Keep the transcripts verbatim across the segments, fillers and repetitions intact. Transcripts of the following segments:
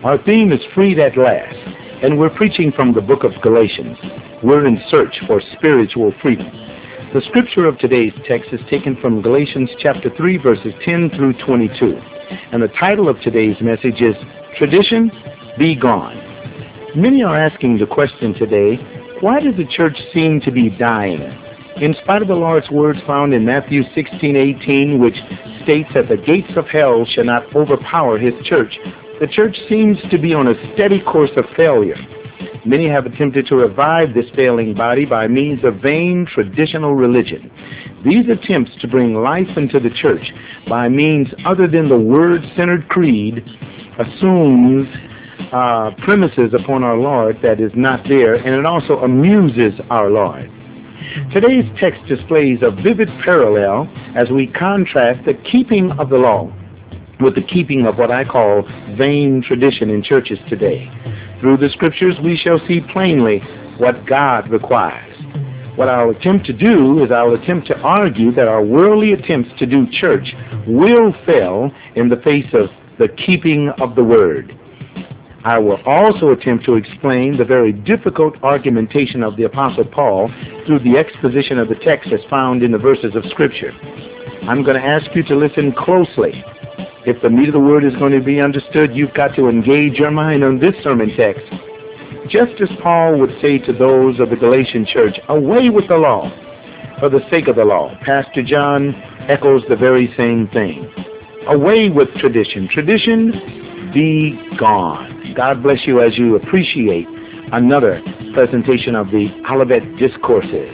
Our theme is Freed at Last, and we're preaching from the book of Galatians. We're in search for spiritual freedom. The scripture of today's text is taken from Galatians chapter three, verses ten through twenty-two. And the title of today's message is Tradition, Be Gone. Many are asking the question today, why does the church seem to be dying? In spite of the Lord's words found in Matthew sixteen eighteen, which states that the gates of hell shall not overpower his church, the church seems to be on a steady course of failure. Many have attempted to revive this failing body by means of vain traditional religion. These attempts to bring life into the church by means other than the word-centered creed assumes uh, premises upon our Lord that is not there, and it also amuses our Lord. Today's text displays a vivid parallel as we contrast the keeping of the law with the keeping of what I call vain tradition in churches today. Through the scriptures, we shall see plainly what God requires. What I'll attempt to do is I'll attempt to argue that our worldly attempts to do church will fail in the face of the keeping of the word. I will also attempt to explain the very difficult argumentation of the Apostle Paul through the exposition of the text as found in the verses of Scripture. I'm going to ask you to listen closely. If the meat of the word is going to be understood, you've got to engage your mind on this sermon text. Just as Paul would say to those of the Galatian church, away with the law for the sake of the law. Pastor John echoes the very same thing. Away with tradition. Tradition, be gone. God bless you as you appreciate another presentation of the Olivet Discourses.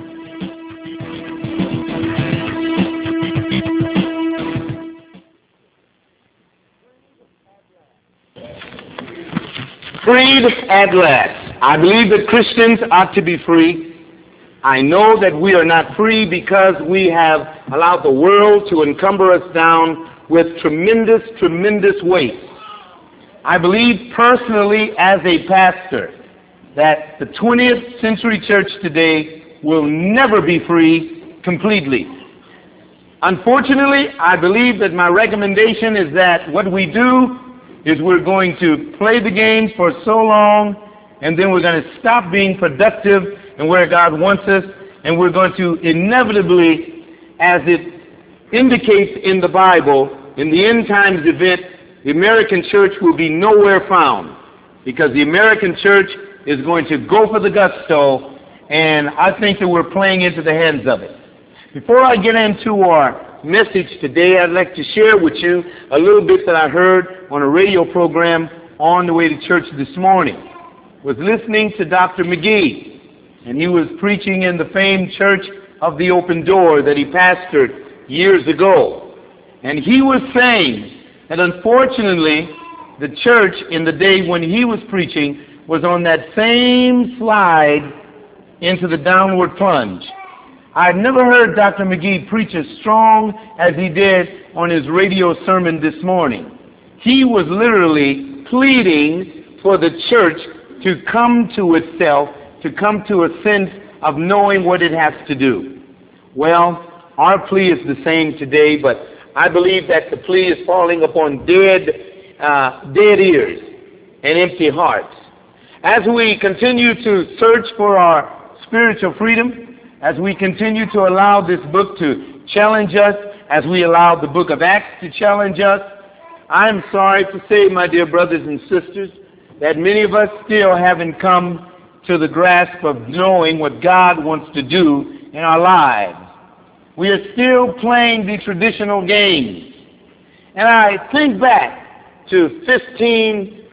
Freed at last. I believe that Christians ought to be free. I know that we are not free because we have allowed the world to encumber us down with tremendous, tremendous weight. I believe personally as a pastor that the twentieth century church today will never be free completely. Unfortunately, I believe that my recommendation is that what we do is we're going to play the game for so long, and then we're going to stop being productive and where God wants us, and we're going to inevitably, as it indicates in the Bible, in the end times event, the American church will be nowhere found, because the American church is going to go for the gusto, and I think that we're playing into the hands of it. Before I get into our message today, I'd like to share with you a little bit that I heard on a radio program on the way to church this morning. I was listening to Doctor McGee, and he was preaching in the famed Church of the Open Door that he pastored years ago. And he was saying that unfortunately the church in the day when he was preaching was on that same slide into the downward plunge. I've never heard Doctor McGee preach as strong as he did on his radio sermon this morning. He was literally pleading for the church to come to itself, to come to a sense of knowing what it has to do. Well, our plea is the same today, but I believe that the plea is falling upon dead, uh, dead ears and empty hearts. As we continue to search for our spiritual freedom, as we continue to allow this book to challenge us, as we allow the book of Acts to challenge us, I'm sorry to say, my dear brothers and sisters, that many of us still haven't come to the grasp of knowing what God wants to do in our lives. We are still playing the traditional games. And I think back to fifteen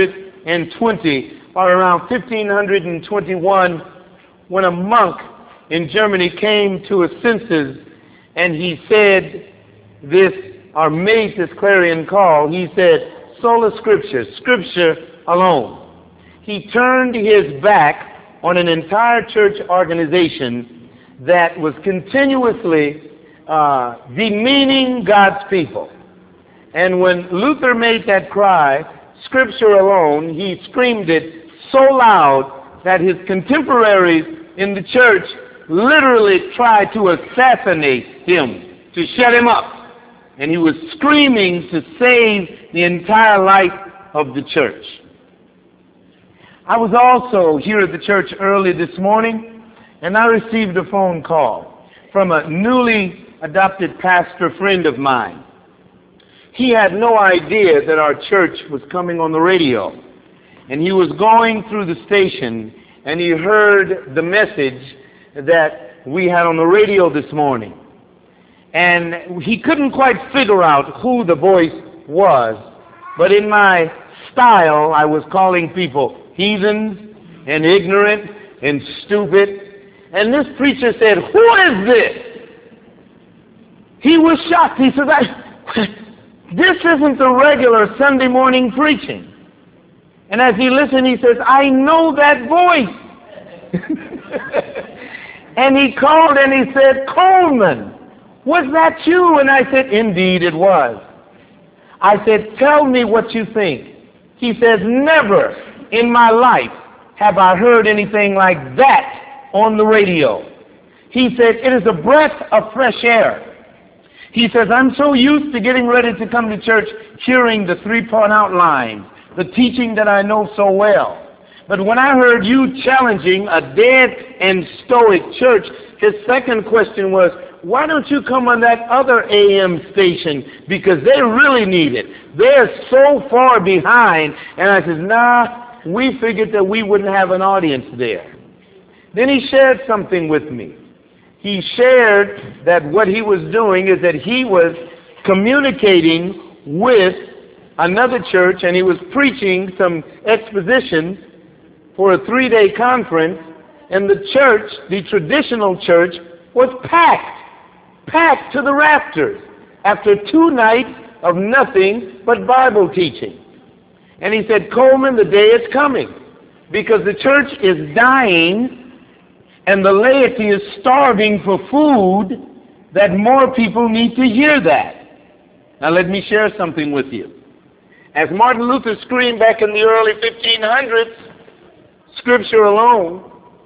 twenty, or around fifteen twenty-one, when a monk in Germany came to his senses, and he said this, or made this clarion call. He said, sola scriptura, scripture alone. He turned his back on an entire church organization that was continuously uh, demeaning God's people. And when Luther made that cry, scripture alone, he screamed it so loud that his contemporaries in the church literally tried to assassinate him, to shut him up. And he was screaming to save the entire life of the church. I was also here at the church early this morning, and I received a phone call from a newly adopted pastor friend of mine. He had no idea that our church was coming on the radio, and he was going through the station, and he heard the message that we had on the radio this morning. And he couldn't quite figure out who the voice was, but in my style, I was calling people heathens and ignorant and stupid. And this preacher said, "Who is this?" He was shocked. He said, I, "This isn't the regular Sunday morning preaching." And as he listened, he says, "I know that voice." And he called and he said, "Coleman, was that you?" And I said, "Indeed it was." I said, "Tell me what you think." He says, "Never in my life have I heard anything like that on the radio." He said, "It is a breath of fresh air." He says, "I'm so used to getting ready to come to church hearing the three-point outline, the teaching that I know so well. But when I heard you challenging a dead and stoic church," his second question was, "Why don't you come on that other A M station? Because they really need it. They're so far behind." And I said, "Nah, we figured that we wouldn't have an audience there." Then he shared something with me. He shared that what he was doing is that he was communicating with another church, and he was preaching some exposition for a three-day conference, and the church, the traditional church, was packed, packed to the rafters after two nights of nothing but Bible teaching. And he said, "Coleman, the day is coming because the church is dying and the laity is starving for food, that more people need to hear that." Now let me share something with you. As Martin Luther screamed back in the early fifteen hundreds, "Scripture alone,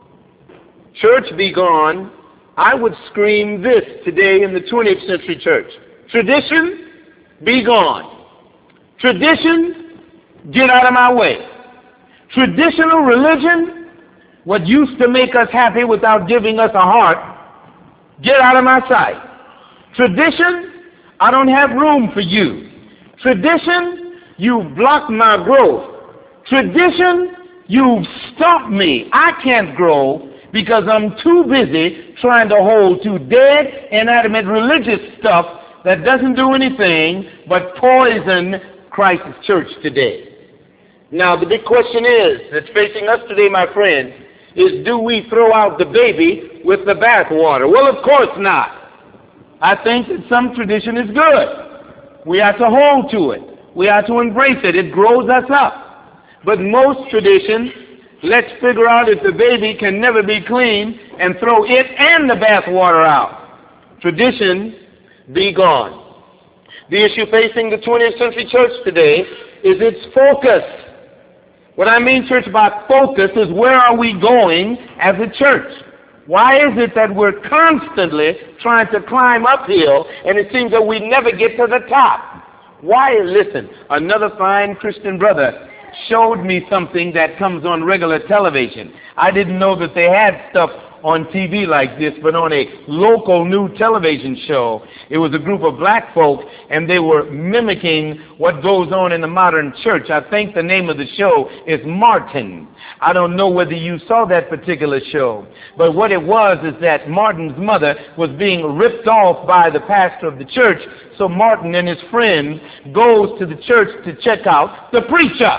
church be gone," I would scream this today in the twentieth century church: tradition be gone. Tradition, get out of my way. Traditional religion, what used to make us happy without giving us a heart, get out of my sight. Tradition, I don't have room for you. Tradition, you've blocked my growth. Tradition, you've stopped me. I can't grow because I'm too busy trying to hold to dead, inanimate religious stuff that doesn't do anything but poison Christ's church today. Now, the big question is, that's facing us today, my friend, is do we throw out the baby with the bathwater? Well, of course not. I think that some tradition is good. We have to hold to it. We have to embrace it. It grows us up. But most tradition, let's figure out if the baby can never be clean and throw it and the bathwater out. Tradition, be gone. The issue facing the twentieth century church today is its focus. What I mean, church, by focus is where are we going as a church? Why is it that we're constantly trying to climb uphill and it seems that we never get to the top? Why? Listen, another fine Christian brother showed me something that comes on regular television. I didn't know that they had stuff on T V like this, but on a local new television show, it was a group of black folk, and they were mimicking what goes on in the modern church. I think the name of the show is Martin. I don't know whether you saw that particular show, but what it was is that Martin's mother was being ripped off by the pastor of the church, so Martin and his friends goes to the church to check out the preacher.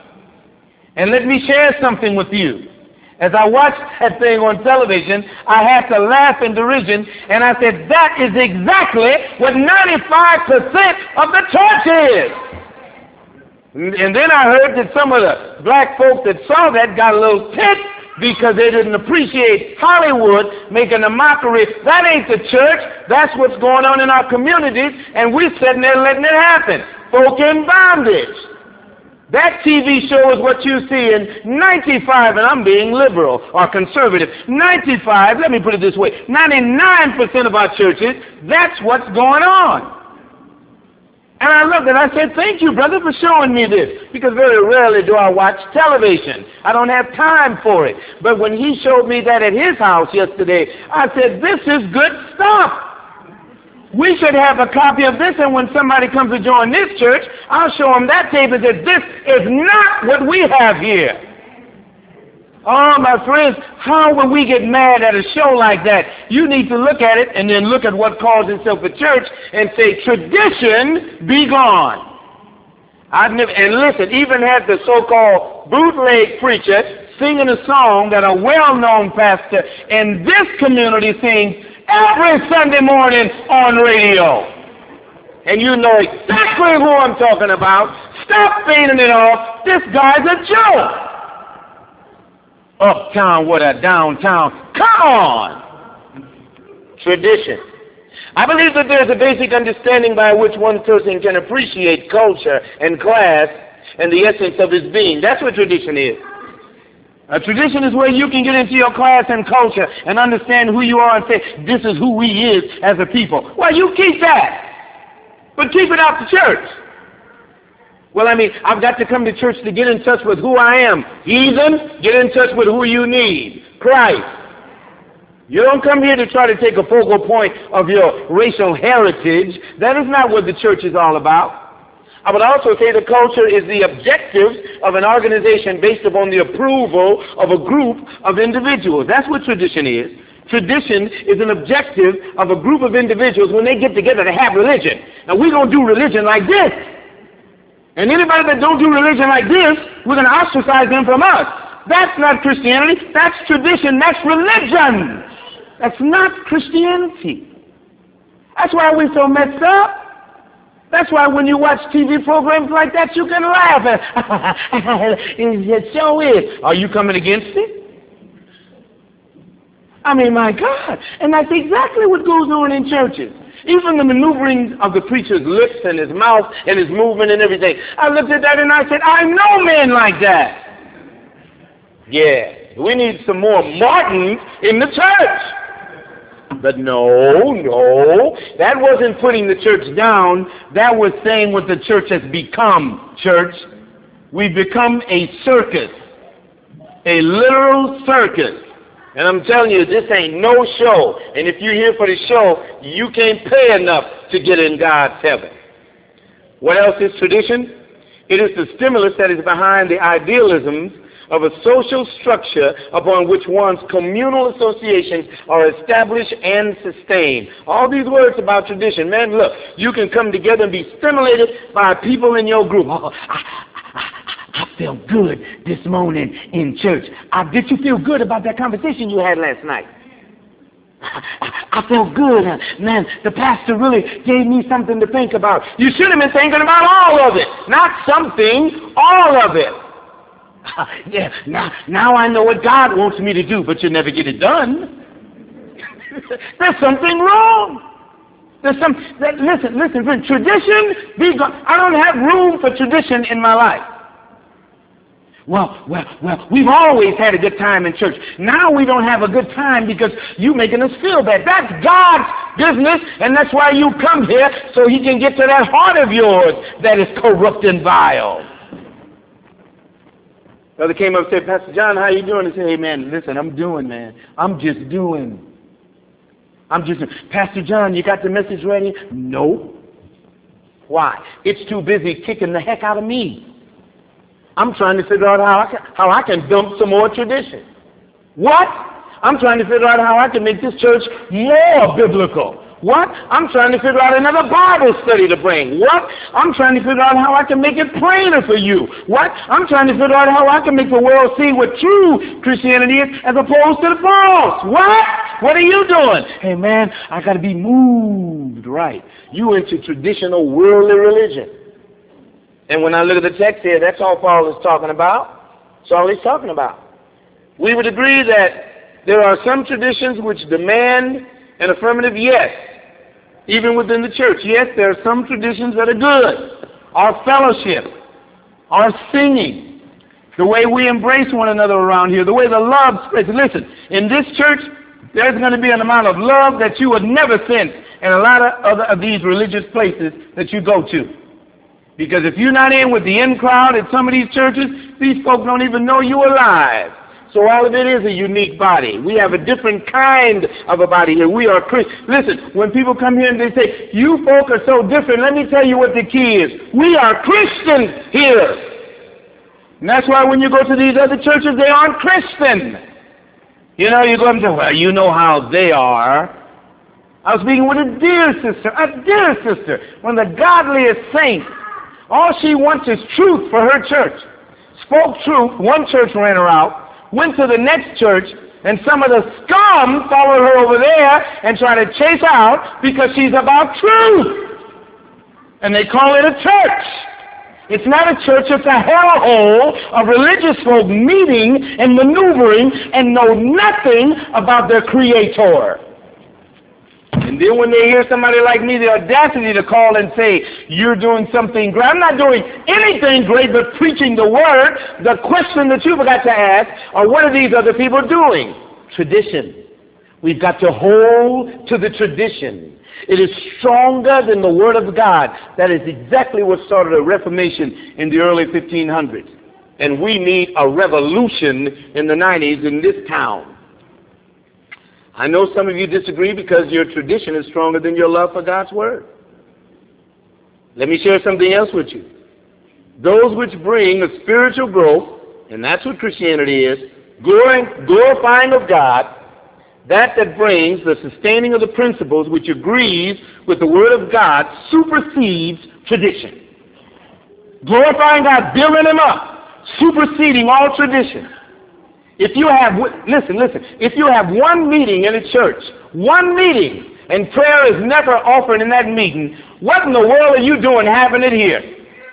And let me share something with you. As I watched that thing on television, I had to laugh in derision, and I said, that is exactly what ninety-five percent of the church is. And then I heard that some of the black folk that saw that got a little ticked because they didn't appreciate Hollywood making a mockery. That ain't the church. That's what's going on in our communities, and we're sitting there letting it happen. Folk in bondage. That T V show is what you see in ninety-five, and I'm being liberal or conservative, ninety-five, let me put it this way, ninety-nine percent of our churches, that's what's going on. And I loved it. I said, thank you, brother, for showing me this. Because very rarely do I watch television. I don't have time for it. But when he showed me that at his house yesterday, I said, this is good stuff. We should have a copy of this, and when somebody comes to join this church, I'll show them that tape and say, this is not what we have here. Oh, my friends, how will we get mad at a show like that? You need to look at it and then look at what calls itself a church and say, tradition be gone. I've never, and listen, even had the so-called bootleg preacher singing a song that a well-known pastor in this community sings every Sunday morning on radio. And you know exactly who I'm talking about. Stop fading it off. This guy's a joke. Uptown, what a downtown. Come on! Tradition. I believe that there's a basic understanding by which one person can appreciate culture and class and the essence of his being. That's what tradition is. A tradition is where you can get into your class and culture and understand who you are and say, this is who we is as a people. Well, you keep that, but keep it out the church. Well, I mean, I've got to come to church to get in touch with who I am. Heathen, get in touch with who you need. Christ. You don't come here to try to take a focal point of your racial heritage. That is not what the church is all about. I would also say the culture is the objectives of an organization based upon the approval of a group of individuals. That's what tradition is. Tradition is an objective of a group of individuals when they get together to have religion. Now, we're going to do religion like this. And anybody that don't do religion like this, we're going to ostracize them from us. That's not Christianity. That's tradition. That's religion. That's not Christianity. That's why we're so messed up. That's why when you watch T V programs like that, you can laugh. It so is. Are you coming against it? I mean, my God. And that's exactly what goes on in churches. Even the maneuvering of the preacher's lips and his mouth and his movement and everything. I looked at that and I said, I know men like that. Yeah, we need some more Martins in the church. But no, no, that wasn't putting the church down. That was saying what the church has become, church. We've become a circus, a literal circus. And I'm telling you, this ain't no show. And if you're here for the show, you can't pay enough to get in God's heaven. What else is tradition? It is the stimulus that is behind the idealisms of a social structure upon which one's communal associations are established and sustained. All these words about tradition. Man, look, you can come together and be stimulated by people in your group. Oh, I, I felt good this morning in church. Uh, did you feel good about that conversation you had last night? I, I felt good. Uh, man, the pastor really gave me something to think about. You should have been thinking about all of it. Not something, all of it. Uh, yeah, now, now I know what God wants me to do, but you never get it done. There's something wrong. There's some, that, listen, listen, friend, tradition, be gone. I don't have room for tradition in my life. Well, well, well, we've always had a good time in church. Now we don't have a good time because you're making us feel bad. That's God's business, and that's why you come here, so he can get to that heart of yours that is corrupt and vile. Brother came up and said, Pastor John, how you doing? I said, hey, man, listen, I'm doing, man. I'm just doing. I'm just doing. Pastor John, you got the message ready? No. Why? It's too busy kicking the heck out of me. I'm trying to figure out how I can, how I can dump some more tradition. What? I'm trying to figure out how I can make this church more biblical. What? I'm trying to figure out another Bible study to bring. What? I'm trying to figure out how I can make it plainer for you. What? I'm trying to figure out how I can make the world see what true Christianity is as opposed to the false. What? What are you doing? Hey, man, I got to be moved. Right. You into traditional worldly religion. And when I look at the text here, that's all Paul is talking about. That's all he's talking about. We would agree that there are some traditions which demand an affirmative yes, even within the church. Yes, there are some traditions that are good. Our fellowship, our singing, the way we embrace one another around here, the way the love spreads. Listen, in this church, there's going to be an amount of love that you would never sense in a lot of other of these religious places that you go to. Because if you're not in with the in crowd at some of these churches, these folks don't even know you're alive. So all of it is a unique body. We have a different kind of a body here. We are Christians. Listen, when people come here and they say, you folk are so different, let me tell you what the key is. We are Christians here. And that's why when you go to these other churches, they aren't Christian. You know, you go up and say, well, you know how they are. I was speaking with a dear sister, a dear sister, one of the godliest saints. All she wants is truth for her church. Spoke truth. One church ran her out. Went to the next church, and some of the scum followed her over there and tried to chase her out because she's about truth. And they call it a church. It's not a church, it's a hellhole of religious folk meeting and maneuvering and know nothing about their Creator. And then when they hear somebody like me, the audacity to call and say, you're doing something great. I'm not doing anything great but preaching the Word. The question that you forgot to ask are, what are these other people doing? Tradition. We've got to hold to the tradition. It is stronger than the Word of God. That is exactly what started a reformation in the early fifteen hundreds. And we need a revolution in the nineties in this town. I know some of you disagree because your tradition is stronger than your love for God's Word. Let me share something else with you. Those which bring a spiritual growth, and that's what Christianity is, glorifying of God, that that brings the sustaining of the principles which agrees with the Word of God supersedes tradition. Glorifying God, building Him up, superseding all tradition. If you have, listen, listen, if you have one meeting in a church, one meeting, and prayer is never offered in that meeting, what in the world are you doing having it here?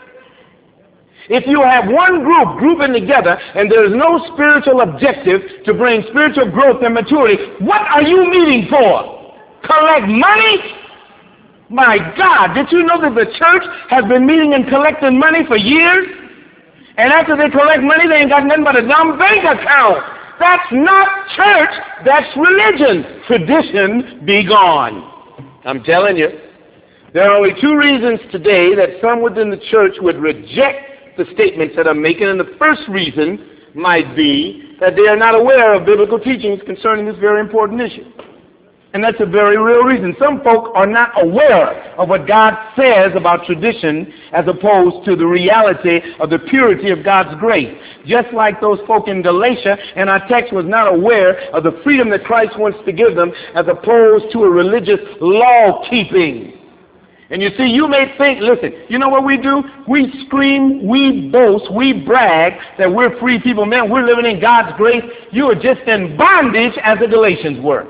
If you have one group grouping together and there is no spiritual objective to bring spiritual growth and maturity, what are you meeting for? Collect money? My God, did you know that the church has been meeting and collecting money for years? And after they collect money, they ain't got nothing but a dumb bank account. That's not church, that's religion. Tradition be gone. I'm telling you. There are only two reasons today that some within the church would reject the statements that I'm making, and the first reason might be that they are not aware of biblical teachings concerning this very important issue. And that's a very real reason. Some folk are not aware of what God says about tradition as opposed to the reality of the purity of God's grace. Just like those folk in Galatia, and our text was not aware of the freedom that Christ wants to give them as opposed to a religious law-keeping. And you see, you may think, listen, you know what we do? We scream, we boast, we brag that we're free people. Man, we're living in God's grace. You are just in bondage as the Galatians were.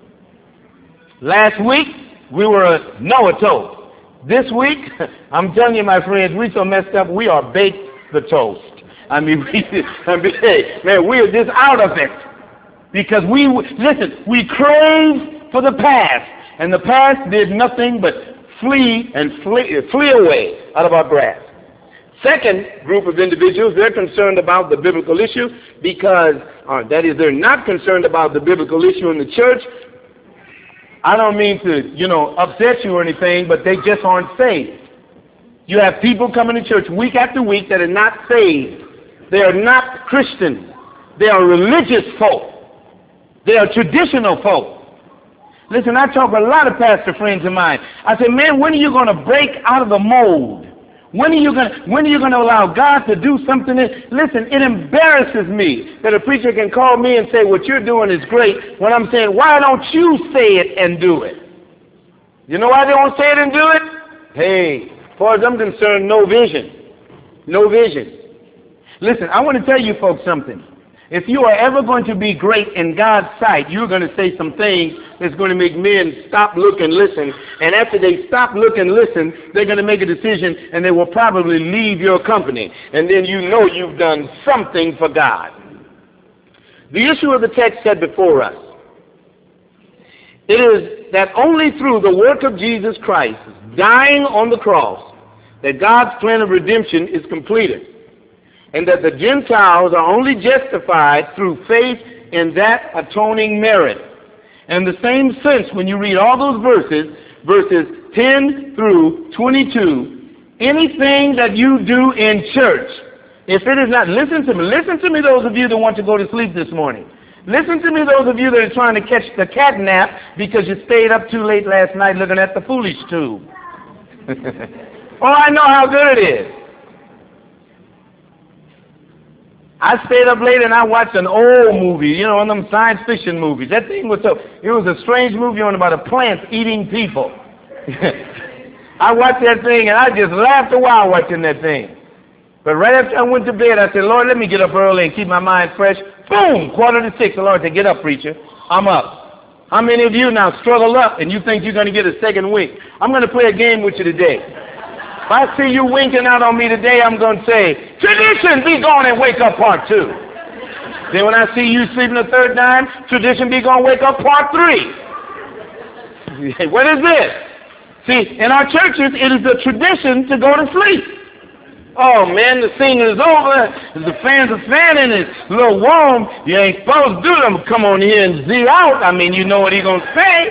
Last week, we were a Noah toast. This week, I'm telling you, my friends, we so messed up, we are baked the toast. I mean, we, I mean, hey, man, we are just out of it. Because we, listen, we crave for the past. And the past did nothing but flee and flee, flee away out of our grasp. Second group of individuals, they're concerned about the biblical issue because, uh, that is, they're not concerned about the biblical issue in the church. I don't mean to, you know, upset you or anything, but they just aren't saved. You have people coming to church week after week that are not saved. They are not Christians. They are religious folk. They are traditional folk. Listen, I talk to a lot of pastor friends of mine. I say, man, when are you going to break out of the mold? When are you going to, when are you going to allow God to do something that, listen, it embarrasses me that a preacher can call me and say, what you're doing is great, when I'm saying, why don't you say it and do it? You know why they won't say it and do it? Hey, as far as I'm concerned, no vision. No vision. Listen, I want to tell you folks something. If you are ever going to be great in God's sight, you're going to say some things that's going to make men stop, look, and listen. And after they stop, look, and listen, they're going to make a decision, and they will probably leave your company. And then you know you've done something for God. The issue of the text said before us, it is that only through the work of Jesus Christ, dying on the cross, that God's plan of redemption is completed. And that the Gentiles are only justified through faith in that atoning merit. And in the same sense, when you read all those verses, verses ten through twenty-two, anything that you do in church, if it is not, listen to me, listen to me those of you that want to go to sleep this morning. Listen to me those of you that are trying to catch the cat nap because you stayed up too late last night looking at the Foolish Tube. Oh, I know how good it is. I stayed up late and I watched an old movie, you know, one of them science fiction movies. That thing was so, it was a strange movie on about a plant eating people. I watched that thing and I just laughed a while watching that thing. But right after I went to bed, I said, Lord, let me get up early and keep my mind fresh. Boom, quarter to six. The Lord said, get up, preacher. I'm up. How many of you now struggle up and you think you're going to get a second wink? I'm going to play a game with you today. If I see you winking out on me today, I'm going to say, tradition, be gone and wake up part two. Then when I see you sleeping the third time, tradition, be gone, wake up part three. What is this? See, in our churches, it is a tradition to go to sleep. Oh, man, the singing is over. The fans are fanning. It's a little warm. You ain't supposed to do them. Come on here and Z out. I mean, you know what he's going to say.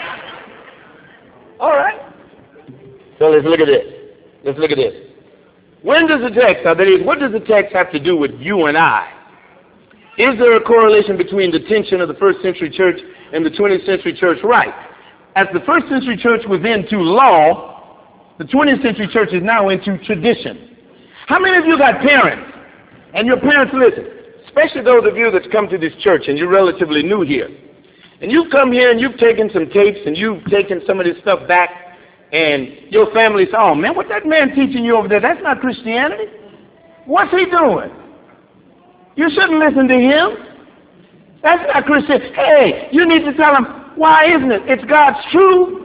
All right. So let's look at this. Let's look at this. When does the text, that is, what does the text have to do with you and I? Is there a correlation between the tension of the first century church and the twentieth century church? Right. As the first century church was into law, the twentieth century church is now into tradition. How many of you got parents? And your parents listen, especially those of you that's come to this church and you're relatively new here. And you've come here and you've taken some tapes and you've taken some of this stuff back and your family says, oh man, what's that man teaching you over there? That's not Christianity. What's he doing? You shouldn't listen to him. That's not Christian. Hey, you need to tell him, why isn't it? It's God's truth.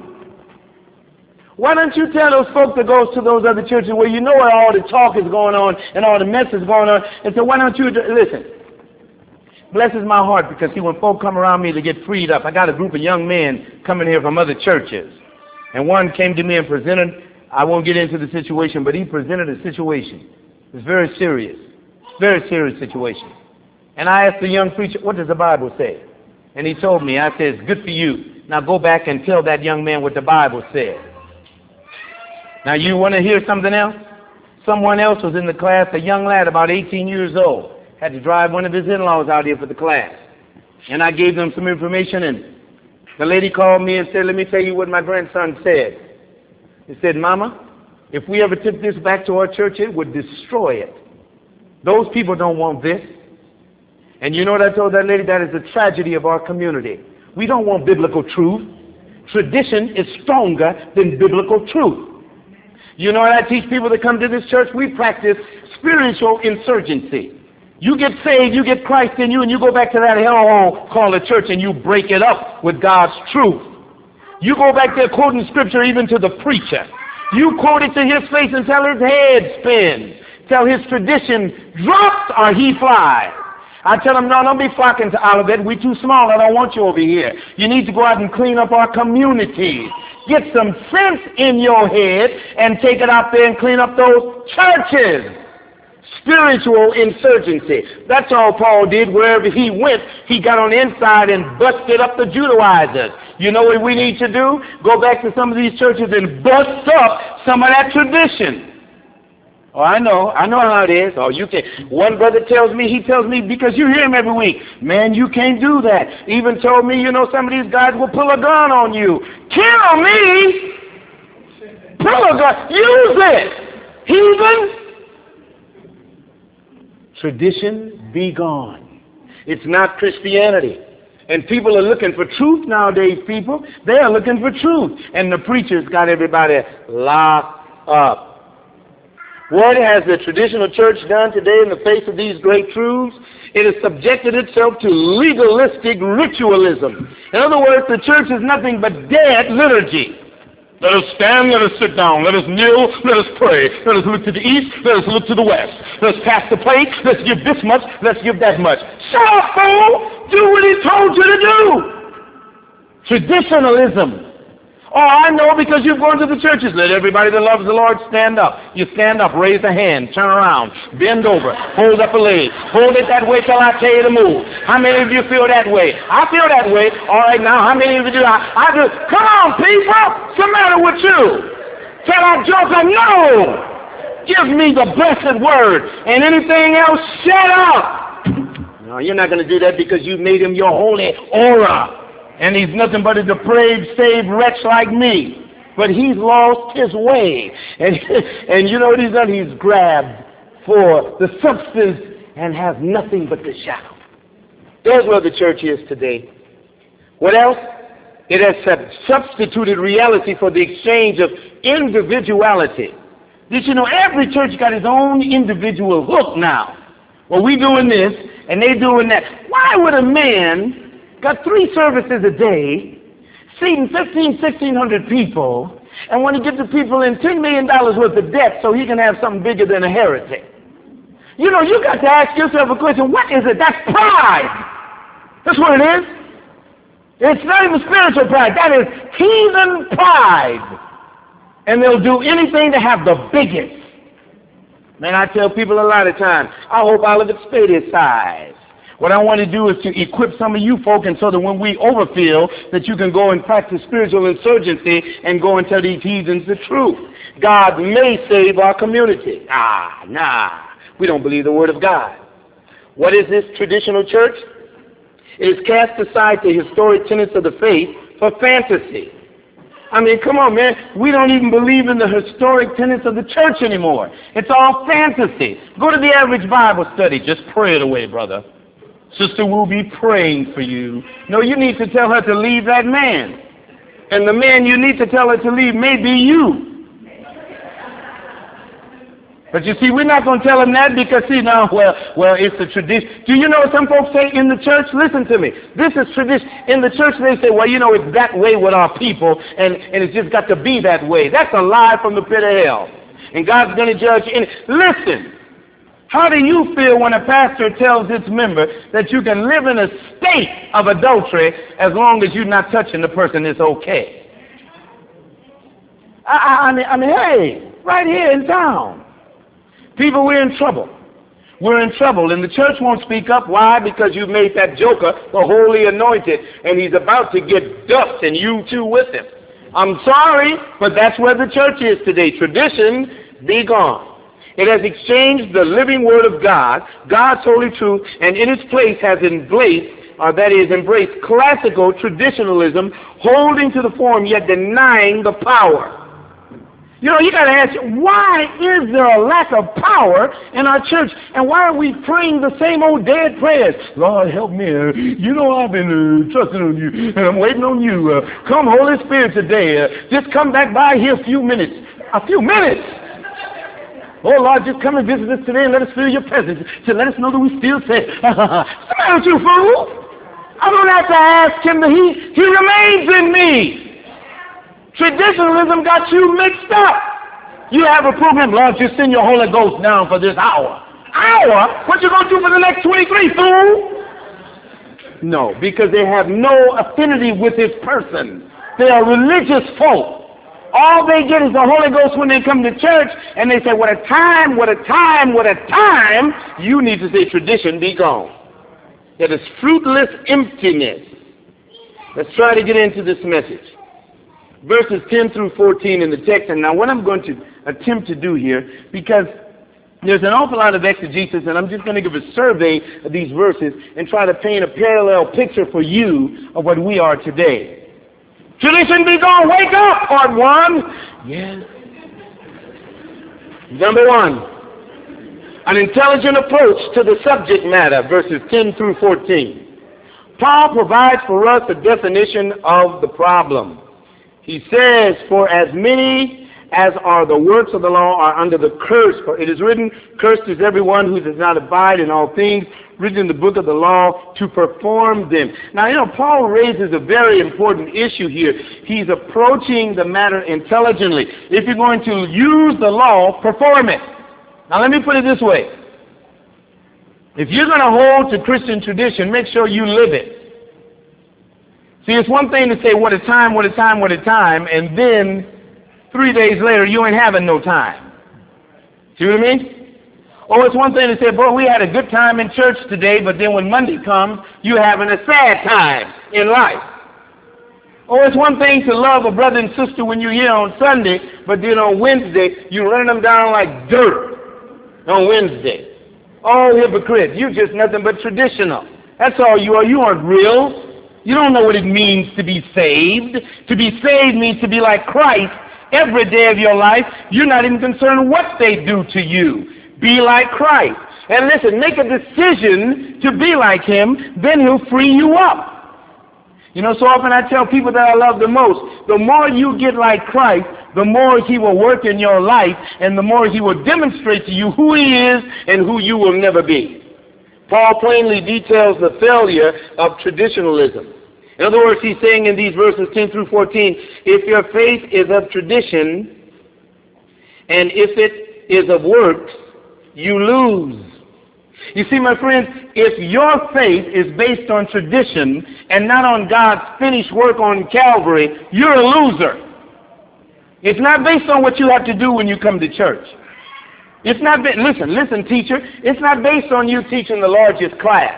Why don't you tell those folks that goes to those other churches where you know where all the talk is going on and all the mess is going on, and say, why don't you, do, listen, blesses my heart because, see, when folk come around me to get freed up, I got a group of young men coming here from other churches, and one came to me and presented, I won't get into the situation, but he presented a situation. It's very serious, very serious situation. And I asked the young preacher, what does the Bible say? And he told me, I said, it's good for you. Now go back and tell that young man what the Bible said. Now, you want to hear something else? Someone else was in the class, a young lad about eighteen years old, had to drive one of his in-laws out here for the class. And I gave them some information, and the lady called me and said, let me tell you what my grandson said. He said, Mama, if we ever took this back to our church, it would destroy it. Those people don't want this. And you know what I told that lady? That is the tragedy of our community. We don't want biblical truth. Tradition is stronger than biblical truth. You know what I teach people that come to this church? We practice spiritual insurgency. You get saved, you get Christ in you, and you go back to that hellhole called a church and you break it up with God's truth. You go back there quoting scripture even to the preacher. You quote it to his face until his head spins, till his tradition drops or he flies. I tell them, no, don't be flocking to Olivet. We're too small. I don't want you over here. You need to go out and clean up our communities. Get some sense in your head and take it out there and clean up those churches. Spiritual insurgency. That's all Paul did. Wherever he went, he got on the inside and busted up the Judaizers. You know what we need to do? Go back to some of these churches and bust up some of that tradition. Oh, I know. I know how it is. Oh, you can't. One brother tells me, he tells me, because you hear him every week, man, you can't do that. Even told me, you know, some of these guys will pull a gun on you. Kill me? Pull a gun. Use it. Heathen. Tradition be gone. It's not Christianity. And people are looking for truth nowadays, people. They are looking for truth. And the preachers got everybody locked up. What has the traditional church done today in the face of these great truths? It has subjected itself to legalistic ritualism. In other words, the church is nothing but dead liturgy. Let us stand, let us sit down, let us kneel, let us pray, let us look to the east, let us look to the west. Let's pass the plate, let's give this much, let's give that much. Shut up, fool! Do what he told you to do! Traditionalism. Oh, I know because you've gone to the churches. Let everybody that loves the Lord stand up. You stand up, raise a hand, turn around, bend over, hold up a leg. Hold it that way till I tell you to move. How many of you feel that way? I feel that way. All right, now, how many of you do? I, I do. Come on, people. What's the matter with you? Tell that joker no. Give me the blessed word, and anything else, shut up. No, you're not going to do that because you made him your holy aura. And he's nothing but a depraved, saved wretch like me. But he's lost his way. And, and you know what he's done? He's grabbed for the substance and has nothing but the shadow. There's where the church is today. What else? It has substituted reality for the exchange of individuality. Did you know every church got its own individual hook now? Well, we doing this and they doing that. Why would a man got three services a day, seating fifteen, sixteen hundred people, and want to give the people in ten million dollars worth of debt so he can have something bigger than a heretic? You know, you got to ask yourself a question. What is it? That's pride. That's what it is. It's not even spiritual pride. That is heathen pride. And they'll do anything to have the biggest. Man, I tell people a lot of times, I hope all of it stay this size. What I want to do is to equip some of you folk, and so that when we overfill, that you can go and practice spiritual insurgency and go and tell these heathens the truth. God may save our community. Ah, nah. We don't believe the word of God. What is this traditional church? It has cast aside the historic tenets of the faith for fantasy. I mean, come on, man. We don't even believe in the historic tenets of the church anymore. It's all fantasy. Go to the average Bible study. Just pray it away, brother. Sister will be praying for you. No, you need to tell her to leave that man. And the man you need to tell her to leave may be you. But you see, we're not going to tell them that because, see, now, well, well, it's a tradition. Do you know what some folks say in the church? Listen to me. This is tradition. In the church, they say, well, you know, it's that way with our people, and, and it's just got to be that way. That's a lie from the pit of hell. And God's going to judge any. Listen. How do you feel when a pastor tells its member that you can live in a state of adultery as long as you're not touching the person? It's okay. I, I, I, mean, I mean, hey, right here in town, people, we're in trouble. We're in trouble, and the church won't speak up. Why? Because you made that joker the holy anointed, and he's about to get dust, and you too with him. I'm sorry, but that's where the church is today. Tradition, be gone. It has exchanged the living word of God, God's holy truth, and in its place has embraced, or that is, embraced classical traditionalism, holding to the form yet denying the power. You know, you got to ask, why is there a lack of power in our church? And why are we praying the same old dead prayers? Lord, help me. Uh, you know, I've been uh, trusting on you, and I'm waiting on you. Uh, come, Holy Spirit, today. Uh, just come back by here a few minutes. A few minutes. Oh, Lord, just come and visit us today and let us feel your presence to let us know that we still say, what's the matter with you, fool? I don't have to ask him that he, he remains in me. Traditionalism got you mixed up. You have a program, Lord, just send your Holy Ghost down for this hour. Hour? What you going to do for the next twenty-three, fool? No, because they have no affinity with his person. They are religious folk. All they get is the Holy Ghost when they come to church, and they say, what a time, what a time, what a time. You need to say, tradition, be gone. It is fruitless emptiness. Let's try to get into this message. Verses ten through fourteen in the text, and now what I'm going to attempt to do here, because there's an awful lot of exegesis, and I'm just going to give a survey of these verses and try to paint a parallel picture for you of what we are today. Tradition be gone. Wake up, part one. Yes. Number one, an intelligent approach to the subject matter, verses ten through fourteen. Paul provides for us a definition of the problem. He says, for as many as are the works of the law are under the curse, for it is written, cursed is everyone who does not abide in all things written in the book of the law to perform them. Now, you know, Paul raises a very important issue here. He's approaching the matter intelligently. If you're going to use the law, perform it. Now, let me put it this way. If you're going to hold to Christian tradition, make sure you live it. See, it's one thing to say, what a time, what a time, what a time, and then three days later, you ain't having no time. See what I mean? Or it's one thing to say, boy, we had a good time in church today, but then when Monday comes, you're having a sad time in life. Oh, it's one thing to love a brother and sister when you're here on Sunday, but then on Wednesday, you run them down like dirt on Wednesday. Oh, hypocrite, you're just nothing but traditional. That's all you are. You aren't real. You don't know what it means to be saved. To be saved means to be like Christ every day of your life. You're not even concerned what they do to you. Be like Christ. And listen, make a decision to be like him, then he'll free you up. You know, so often I tell people that I love the most, the more you get like Christ, the more he will work in your life, and the more he will demonstrate to you who he is and who you will never be. Paul plainly details the failure of traditionalism. In other words, he's saying in these verses ten through fourteen, if your faith is of tradition, and if it is of works, you lose. You see, my friends, if your faith is based on tradition and not on God's finished work on Calvary, you're a loser. It's not based on what you have to do when you come to church. It's not, ba- listen, listen, teacher, it's not based on you teaching the largest class.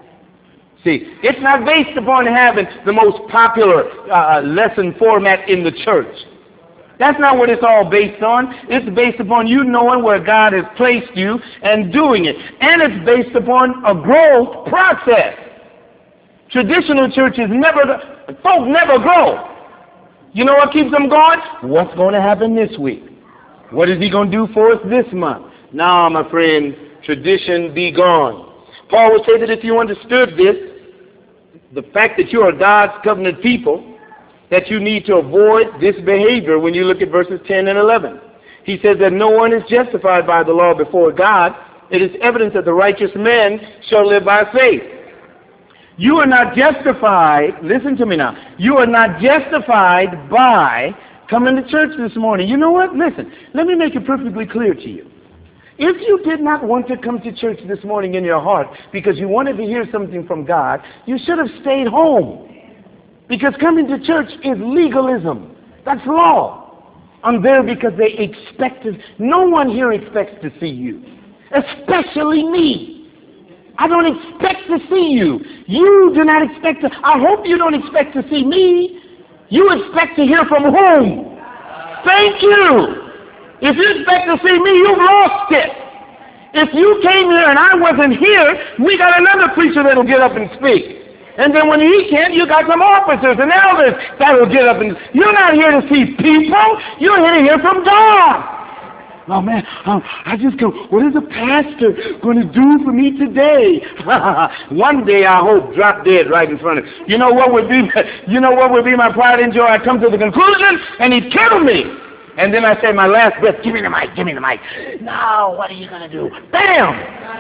See, it's not based upon having the most popular uh, lesson format in the church. That's not what it's all based on. It's based upon you knowing where God has placed you and doing it. And it's based upon a growth process. Traditional churches never, folk never grow. You know what keeps them going? What's going to happen this week? What is he going to do for us this month? Now, my friend, tradition be gone. Paul would say that if you understood this, the fact that you are God's covenant people, that you need to avoid this behavior when you look at verses ten and eleven. He says that no one is justified by the law before God. It is evidence that the righteous man shall live by faith. You are not justified, listen to me now, you are not justified by coming to church this morning. You know what? Listen, let me make it perfectly clear to you. If you did not want to come to church this morning in your heart because you wanted to hear something from God, you should have stayed home. Because coming to church is legalism. That's law. I'm there because they expected. No one here expects to see you, especially me. I don't expect to see you. You do not expect to. I hope you don't expect to see me. You expect to hear from whom? Thank you. If you expect to see me, you've lost it. If you came here and I wasn't here, we got another preacher that'll get up and speak. And then when he can't, you got some officers and elders that will get up and... You're not here to see people. You're here to hear from God. Oh, man, um, I just go, what is the pastor going to do for me today? One day, I hope, drop dead right in front of you. You know what would be, you know what would be my pride and joy? I come to the conclusion, and he'd kill me. And then I say my last breath, give me the mic, give me the mic. Now, what are you going to do? Bam!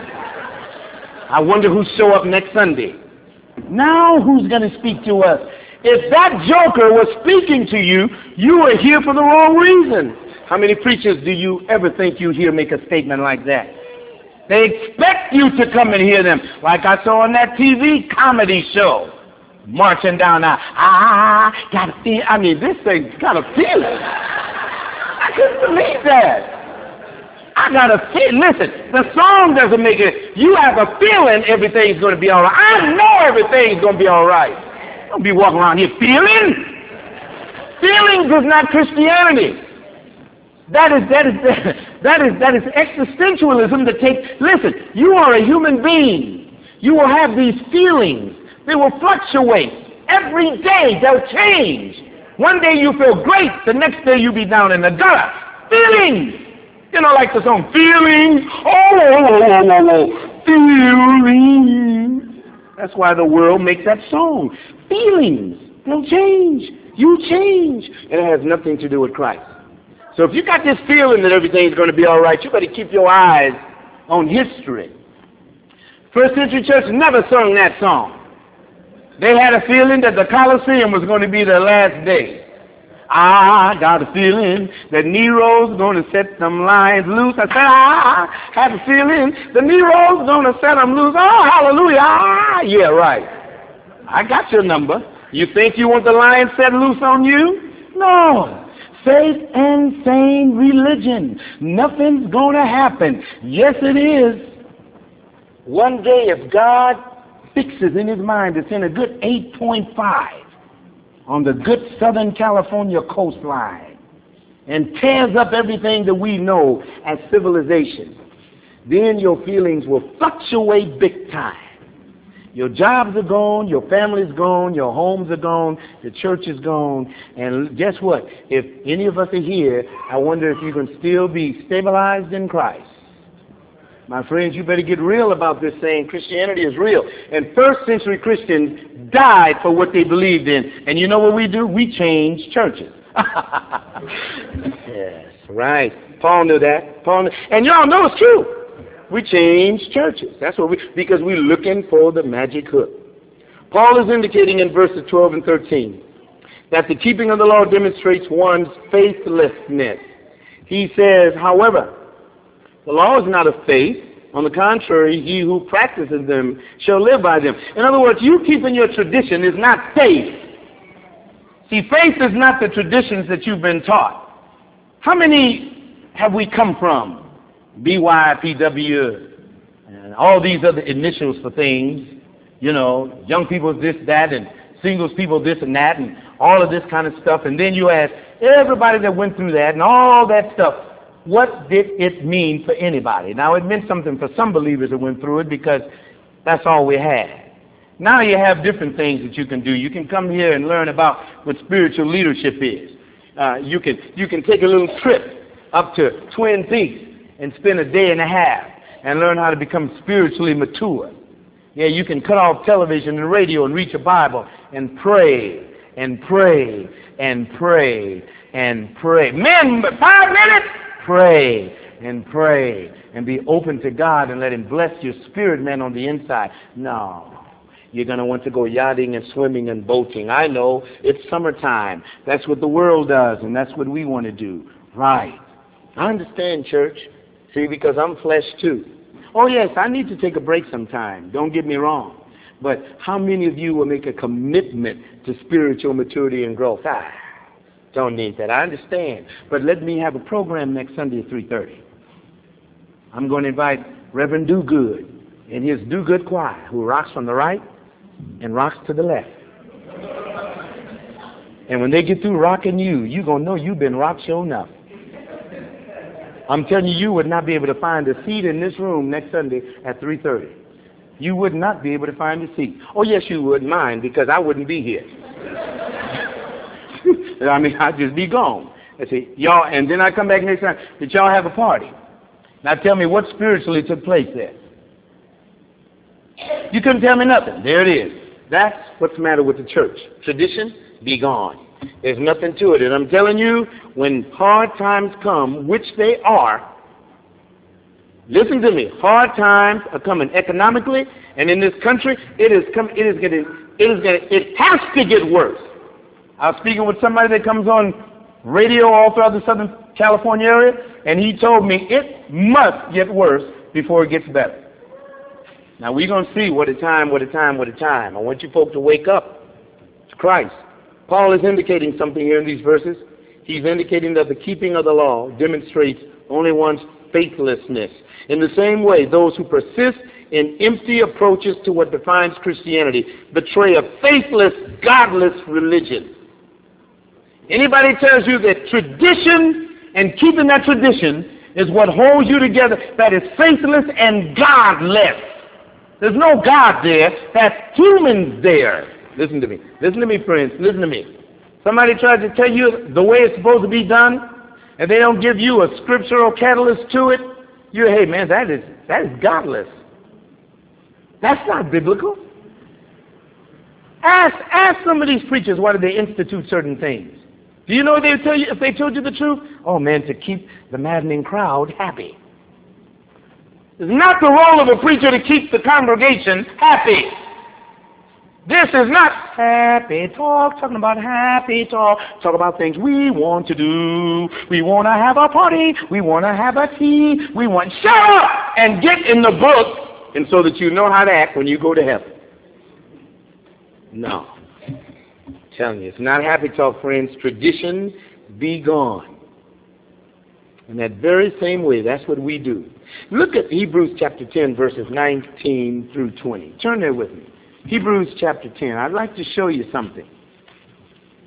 I wonder who'll show up next Sunday. Now who's going to speak to us? If that joker was speaking to you, you were here for the wrong reason. How many preachers do you ever think you hear make a statement like that? They expect you to come and hear them, like I saw on that T V comedy show, marching down there. Ah, got a feel. I mean, this thing's got a feeling. I couldn't believe that. I got a feeling. Listen, the song doesn't make it. You have a feeling everything's going to be all right. I know everything's going to be all right. Don't be walking around here feeling. Feelings is not Christianity. That is that is that is that is existentialism that takes. Listen, you are a human being. You will have these feelings. They will fluctuate every day. They'll change. One day you feel great. The next day you'll be down in the gutter. Feelings. You know, like the song, feelings, oh, oh, oh, oh, oh, feelings. That's why the world makes that song. Feelings, they'll change. You change. And it has nothing to do with Christ. So if you got this feeling that everything's going to be all right, you better keep your eyes on history. First century church never sung that song. They had a feeling that the Colosseum was going to be their last day. I got a feeling that Nero's going to set some lions loose. I said, I have a feeling that Nero's going to set them loose. Oh, hallelujah. Ah, yeah, right. I got your number. You think you want the lions set loose on you? No. Faith and sane religion. Nothing's going to happen. Yes, it is. One day, if God fixes in his mind to send a good eight point five, on the good Southern California coastline and tears up everything that we know as civilization, then your feelings will fluctuate big time. Your jobs are gone, your family's gone, your homes are gone, the church is gone, and guess what? If any of us are here, I wonder if you can still be stabilized in Christ. My friends, you better get real about this thing. Christianity is real. And first century Christians died for what they believed in. And you know what we do? We change churches. Yes, right. Paul knew that. Paul knew. And y'all know it's true. We change churches. That's what we, because we're looking for the magic hook. Paul is indicating in verses twelve and thirteen that the keeping of the law demonstrates one's faithlessness. He says, however, the law is not of faith. On the contrary, he who practices them shall live by them. In other words, you keeping your tradition is not faith. See, faith is not the traditions that you've been taught. How many have we come from? B Y P W and all these other initials for things, you know, young people this, that, and singles people this and that, and all of this kind of stuff. And then you ask everybody that went through that and all that stuff, what did it mean for anybody? Now, it meant something for some believers that went through it because that's all we had. Now you have different things that you can do. You can come here and learn about what spiritual leadership is. Uh, you can you can take a little trip up to Twin Peaks and spend a day and a half and learn how to become spiritually mature. Yeah, you can cut off television and radio and read your Bible and pray and pray and pray and pray. Men, five minutes, pray and pray and be open to God and let Him bless your spirit, man, on the inside. No, you're going to want to go yachting and swimming and boating. I know, it's summertime. That's what the world does, and that's what we want to do. Right. I understand, church. See, because I'm flesh too. Oh, yes, I need to take a break sometime. Don't get me wrong. But how many of you will make a commitment to spiritual maturity and growth? Ah, don't need that. I understand. But let me have a program next Sunday at three thirty. I'm going to invite Reverend Do Good and his Do Good Choir, who rocks from the right and rocks to the left. And when they get through rocking you, you're going to know you've been rocked sure enough. I'm telling you, you would not be able to find a seat in this room next Sunday at three thirty. You would not be able to find a seat. Oh, yes, you would. Mine, because I wouldn't be here. I mean, I'd just be gone. I say, y'all, and then I come back next time. Did y'all have a party? Now tell me what spiritually took place there. You couldn't tell me nothing. There it is. That's what's the matter with the church. Tradition, be gone. There's nothing to it. And I'm telling you, when hard times come, which they are, listen to me, hard times are coming economically, and in this country, it is coming, it is getting, it is getting, it has to get worse. I was speaking with somebody that comes on radio all throughout the Southern California area, and he told me it must get worse before it gets better. Now we're going to see what a time, what a time, what a time. I want you folk to wake up to Christ. Paul is indicating something here in these verses. He's indicating that the keeping of the law demonstrates only one's faithlessness. In the same way, those who persist in empty approaches to what defines Christianity betray a faithless, godless religion. Anybody tells you that tradition and keeping that tradition is what holds you together, that is faithless and godless. There's no God there. That's humans there. Listen to me. Listen to me, friends. Listen to me. Somebody tries to tell you the way it's supposed to be done, and they don't give you a scriptural catalyst to it, you hey, man, that is that is godless. That's not biblical. Ask ask some of these preachers why do they institute certain things. Do you know what they would tell you if they told you the truth? Oh, man, to keep the maddening crowd happy. It's not the role of a preacher to keep the congregation happy. This is not happy talk, talking about happy talk, talk about things we want to do. We want to have a party. We want to have a tea. We want, shut up and get in the book, and so that you know how to act when you go to heaven. No. I'm telling you, it's not happy talk, friends. Tradition, be gone. In that very same way, that's what we do. Look at Hebrews chapter ten, verses nineteen through twenty. Turn there with me. Hebrews chapter ten. I'd like to show you something.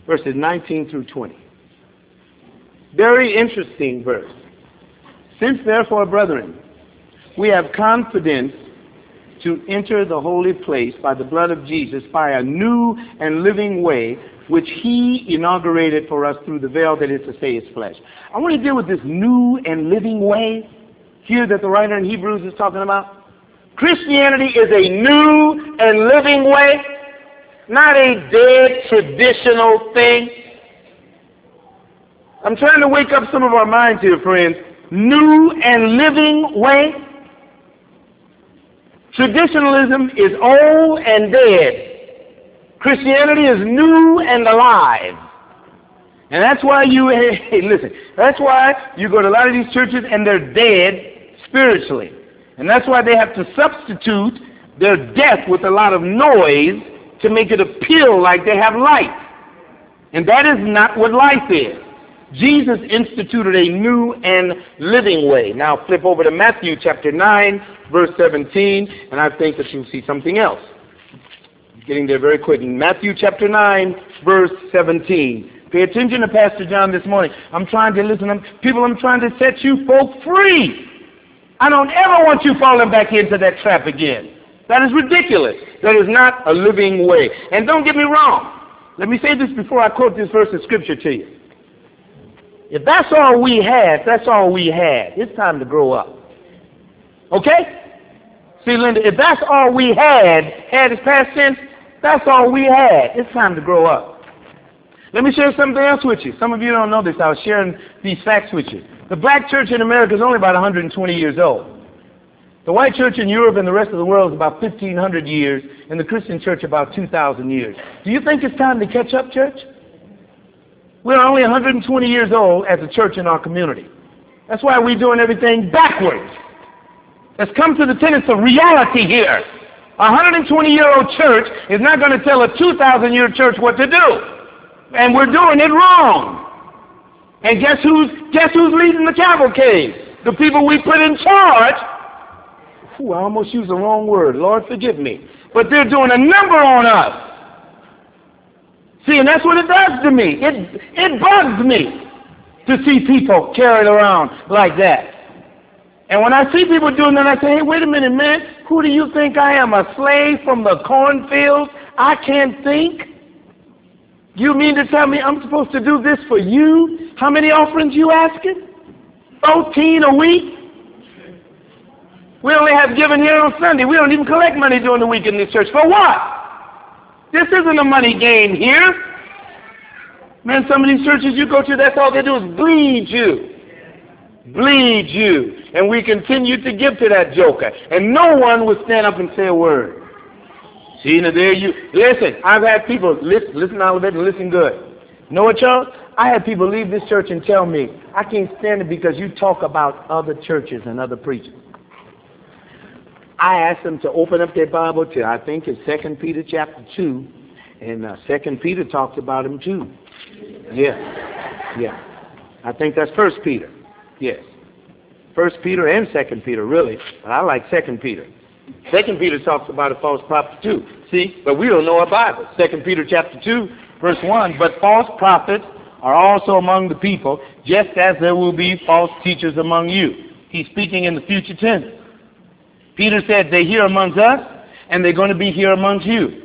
verses nineteen through twenty. Very interesting verse. Since therefore, brethren, we have confidence to enter the holy place by the blood of Jesus, by a new and living way, which he inaugurated for us through the veil, that is to say, his flesh. I want to deal with this new and living way here that the writer in Hebrews is talking about. Christianity is a new and living way, not a dead traditional thing. I'm trying to wake up some of our minds here, friends. New and living way. Traditionalism is old and dead. Christianity is new and alive. And that's why you, hey, listen, that's why you go to a lot of these churches and they're dead spiritually. And that's why they have to substitute their death with a lot of noise to make it appear like they have life. And that is not what life is. Jesus instituted a new and living way. Now flip over to Matthew chapter nine, verse seventeen, and I think that you'll see something else. Getting there very quick. In Matthew chapter nine, verse seventeen. Pay attention to Pastor John this morning. I'm trying to listen. I'm, people, I'm trying to set you folk free. I don't ever want you falling back into that trap again. That is ridiculous. That is not a living way. And don't get me wrong. Let me say this before I quote this verse of Scripture to you. If that's all we had, that's all we had, it's time to grow up. Okay? See, Linda, if that's all we had, had is past tense, that's all we had. It's time to grow up. Let me share something else with you. Some of you don't know this. I was sharing these facts with you. The black church in America is only about one hundred twenty years old. The white church in Europe and the rest of the world is about fifteen hundred years, and the Christian church about two thousand years. Do you think it's time to catch up, church? We're only one hundred twenty years old as a church in our community. That's why we're doing everything backwards. Let's come to the tenets of reality here. A one hundred twenty-year-old church is not going to tell a two thousand year church what to do. And we're doing it wrong. And guess who's, guess who's leading the cavalcade? The people we put in charge. Ooh, I almost used the wrong word. Lord, forgive me. But they're doing a number on us. See, and that's what it does to me. It, it bugs me to see people carried around like that. And when I see people doing that, I say, hey, wait a minute, man. Who do you think I am, a slave from the cornfield? I can't think. You mean to tell me I'm supposed to do this for you? How many offerings you asking? fourteen a week? We only have given here on Sunday. We don't even collect money during the week in this church. For what? This isn't a money game here. Man, some of these churches you go to, that's all they do is bleed you. Bleed you. And we continue to give to that joker. And no one will stand up and say a word. See, now there you, listen, I've had people, listen, listen all of it and listen good. You know what, y'all? I had people leave this church and tell me, I can't stand it because you talk about other churches and other preachers. I asked them to open up their Bible to, I think it's Second Peter chapter two, and uh, Second Peter talks about him too. Yeah, yeah. I think that's First Peter. Yes. First Peter and Second Peter, really. But I like Second Peter. Second Peter talks about a false prophet too. See, but we don't know our Bible. Second Peter chapter two, verse one. But false prophets are also among the people, just as there will be false teachers among you. He's speaking in the future tense. Peter said they're here amongst us, and they're going to be here amongst you.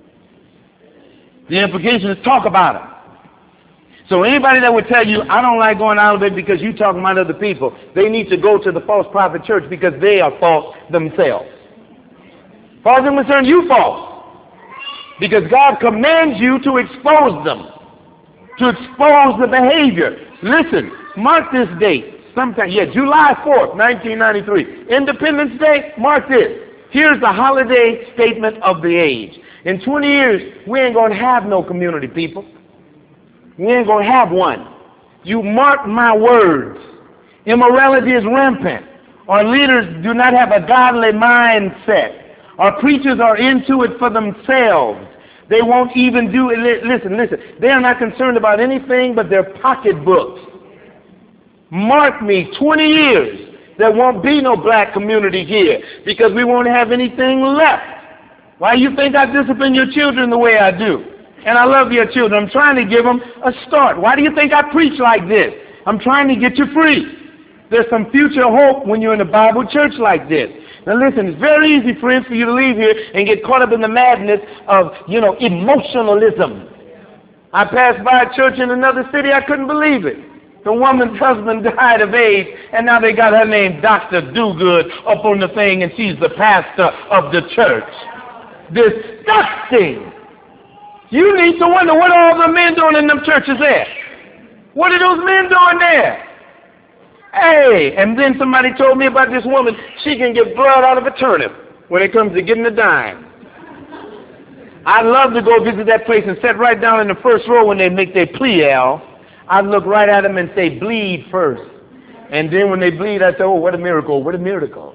The implication is talk about them. So anybody that would tell you, I don't like going out of it because you're talking about other people, they need to go to the false prophet church because they are false themselves. As far as I'm concerned, you false. Because God commands you to expose them, to expose the behavior. Listen, mark this date. Sometime, yeah, July fourth, nineteen ninety-three. Independence Day, mark this. Here's the holiday statement of the age. In twenty years, we ain't going to have no community, people. We ain't going to have one. You mark my words. Immorality is rampant. Our leaders do not have a godly mindset. Our preachers are into it for themselves. They won't even do it. Listen, listen. They are not concerned about anything but their pocketbooks. Mark me, twenty years, there won't be no black community here because we won't have anything left. Why you think I discipline your children the way I do? And I love your children. I'm trying to give them a start. Why do you think I preach like this? I'm trying to get you free. There's some future hope when you're in a Bible church like this. Now listen, it's very easy, friends, for you to leave here and get caught up in the madness of, you know, emotionalism. I passed by a church in another city. I couldn't believe it. The woman's husband died of AIDS, and now they got her name Doctor Dogood up on the thing, and she's the pastor of the church. Disgusting. You need to wonder what all the men doing in them churches there. What are those men doing there? Hey, and then somebody told me about this woman. She can get blood out of a turnip when it comes to getting a dime. I'd love to go visit that place and sit right down in the first row when they make their plea, Al. I'd look right at them and say, bleed first. And then when they bleed, I'd say, oh, what a miracle, what a miracle.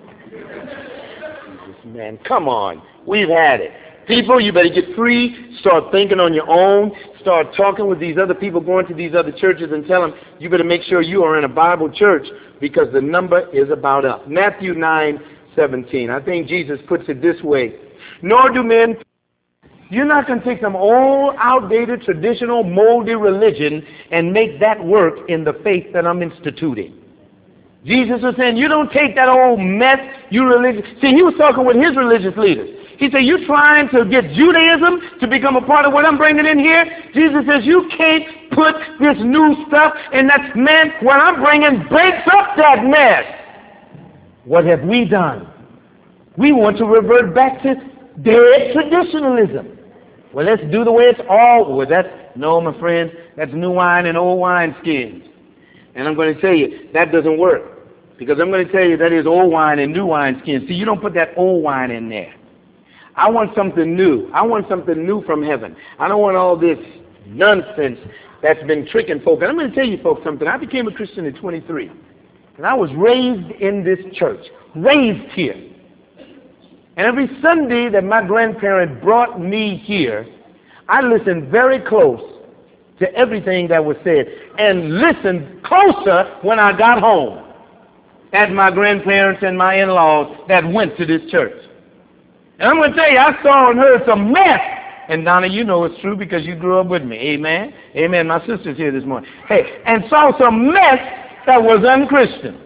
Man, come on. We've had it. People, you better get free. Start thinking on your own. Start talking with these other people, going to these other churches and tell them, you better make sure you are in a Bible church because the number is about up. Matthew nine seventeen. I think Jesus puts it this way. Nor do men... You're not going to take some old, outdated, traditional, moldy religion and make that work in the faith that I'm instituting. Jesus was saying, you don't take that old mess, you religious... See, he was talking with his religious leaders. He said, you trying to get Judaism to become a part of what I'm bringing in here? Jesus says, you can't put this new stuff in that mess. What I'm bringing breaks up that mess. What have we done? We want to revert back to dead traditionalism. Well, let's do the way it's all. Well, that's, no, my friends, that's new wine and old wine skins. And I'm going to tell you, that doesn't work. Because I'm going to tell you that is old wine and new wine skins. See, you don't put that old wine in there. I want something new. I want something new from heaven. I don't want all this nonsense that's been tricking folk. And I'm going to tell you folks something. I became a Christian at twenty-three. And I was raised in this church. Raised here. And every Sunday that my grandparent brought me here, I listened very close to everything that was said and listened closer when I got home at my grandparents and my in-laws that went to this church. And I'm going to tell you, I saw and heard some mess. And Donna, you know it's true because you grew up with me. Amen? Amen. My sister's here this morning. Hey, and saw some mess that was unchristian.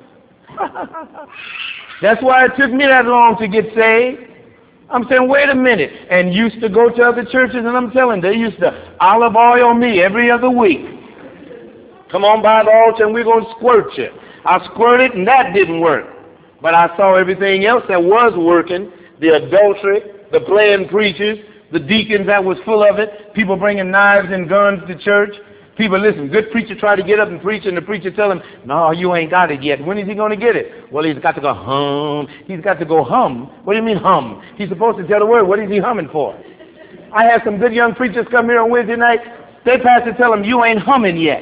That's why it took me that long to get saved. I'm saying, wait a minute. And used to go to other churches, and I'm telling they used to olive oil me every other week. Come on by the altar, and we're going to squirt you. I squirted, and that didn't work. But I saw everything else that was working, the adultery, the playing preachers, the deacons that was full of it, people bringing knives and guns to church. People, listen, good preacher try to get up and preach, and the preacher tell him, no, you ain't got it yet. When is he going to get it? Well, he's got to go hum. He's got to go hum. What do you mean hum? He's supposed to tell the word. What is he humming for? I had some good young preachers come here on Wednesday night. They pastor tell him, you ain't humming yet.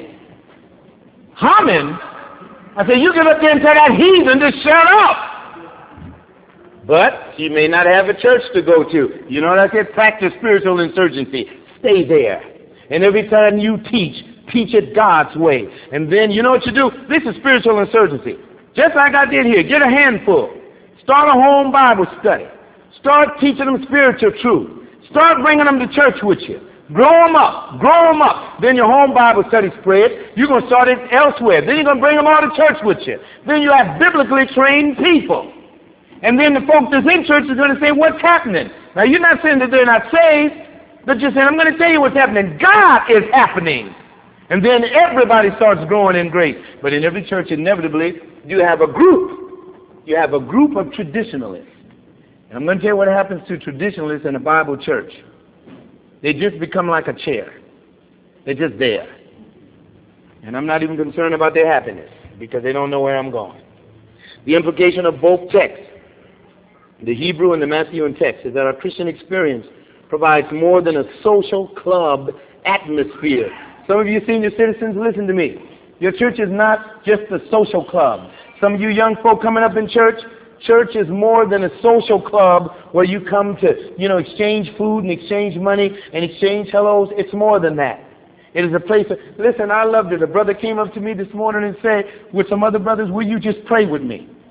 Humming? I said, you get up there and tell that heathen to shut up. But he may not have a church to go to. You know what I said? Practice spiritual insurgency. Stay there. And every time you teach, teach it God's way. And then you know what you do? This is spiritual insurgency. Just like I did here. Get a handful. Start a home Bible study. Start teaching them spiritual truth. Start bringing them to church with you. Grow them up. Grow them up. Then your home Bible study spread. You're going to start it elsewhere. Then you're going to bring them all to church with you. Then you have biblically trained people. And then the folks that's in church is going to say, what's happening? Now, you're not saying that they're not saved. But you're saying, I'm going to tell you what's happening. God is happening. And then everybody starts growing in grace. But in every church, inevitably, you have a group. You have a group of traditionalists. And I'm going to tell you what happens to traditionalists in a Bible church. They just become like a chair. They're just there. And I'm not even concerned about their happiness because they don't know where I'm going. The implication of both texts, the Hebrew and the Matthew text, is that our Christian experience provides more than a social club atmosphere. Some of you senior citizens, listen to me. Your church is not just a social club. Some of you young folk coming up in church, church is more than a social club where you come to, you know, exchange food and exchange money and exchange hellos. It's more than that. It is a place of, listen, I loved it. A brother came up to me this morning and said, with some other brothers, will you just pray with me?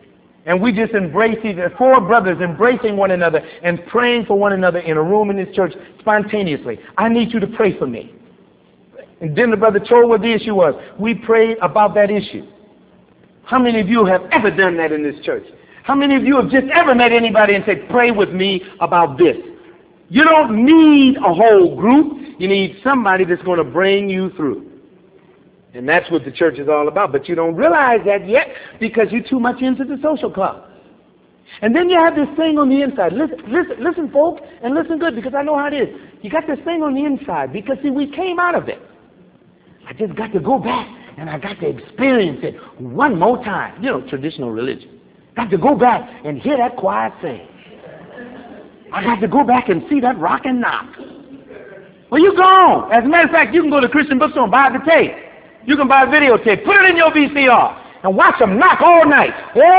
And we just embrace each other, four brothers embracing one another and praying for one another in a room in this church spontaneously. I need you to pray for me. And then the brother told what the issue was. We prayed about that issue. How many of you have ever done that in this church? How many of you have just ever met anybody and said, pray with me about this? You don't need a whole group. You need somebody that's going to bring you through. And that's what the church is all about. But you don't realize that yet because you're too much into the social club. And then you have this thing on the inside. Listen, listen, listen, folks, and listen good, because I know how it is. You got this thing on the inside because, see, we came out of it. I just got to go back and I got to experience it one more time. You know, traditional religion. Got to go back and hear that choir sing. I got to go back and see that rock and knock. Well, you gone. As a matter of fact, you can go to Christian bookstore and buy the tape. You can buy a videotape. Put it in your V C R and watch them knock all night.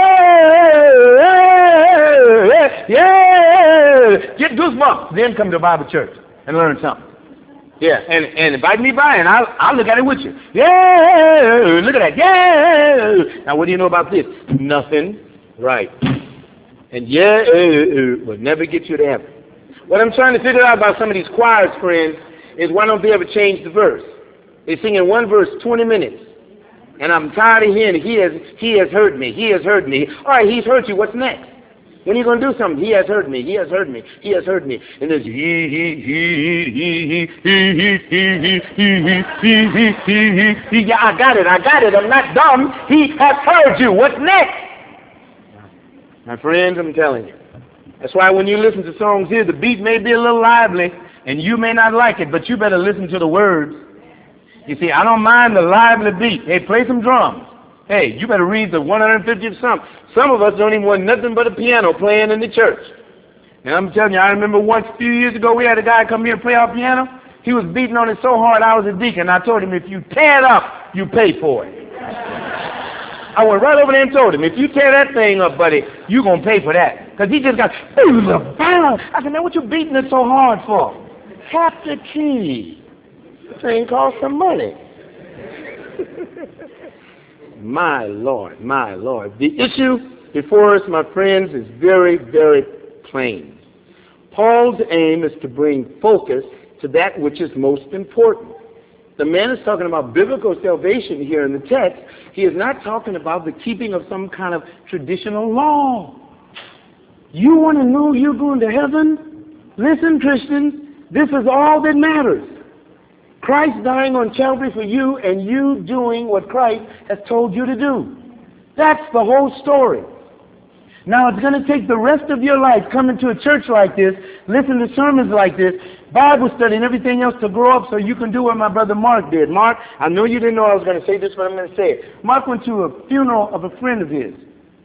Yeah, yeah, yeah. Get goosebumps. Then come to Bible church and learn something. Yeah, and, and invite me by, and I'll, I'll look at it with you. Yeah, look at that. Yeah. Now, what do you know about this? Nothing. Right. And yeah, uh, uh, will never get you to heaven. What I'm trying to figure out about some of these choirs, friends, is why don't they ever change the verse? They sing in one verse twenty minutes. And I'm tired of hearing, he has, he has heard me, he has heard me. All right, he's heard you, what's next? When are you going to do something? He has heard me, he has heard me, he has heard me. And there's he, he, he, he, he, he, he, he, he, he, he, he, he. Yeah, I got it, I got it, I'm not dumb. He has heard you, what's next? My friends, I'm telling you. That's why when you listen to songs here, the beat may be a little lively, and you may not like it, but you better listen to the words. You see, I don't mind the lively beat. Hey, play some drums. Hey, you better read the one hundred fiftieth Psalm. Some of us don't even want nothing but a piano playing in the church. And I'm telling you, I remember once a few years ago, we had a guy come here and play our piano. He was beating on it so hard, I was a deacon. I told him, if you tear it up, you pay for it. I went right over there and told him, if you tear that thing up, buddy, you're going to pay for that. Because he just got, I said, man, what you beating it so hard for? Half the key. This thing costs some money. My Lord, my Lord. The issue before us, my friends, is very, very plain. Paul's aim is to bring focus to that which is most important. The man is talking about biblical salvation here in the text. He is not talking about the keeping of some kind of traditional law. You want to know you're going to heaven? Listen, Christians, this is all that matters. Christ dying on Calvary for you and you doing what Christ has told you to do. That's the whole story. Now, it's going to take the rest of your life coming to a church like this, listen to sermons like this, Bible study and everything else to grow up so you can do what my brother Mark did. Mark, I know you didn't know I was going to say this, but I'm going to say it. Mark went to a funeral of a friend of his.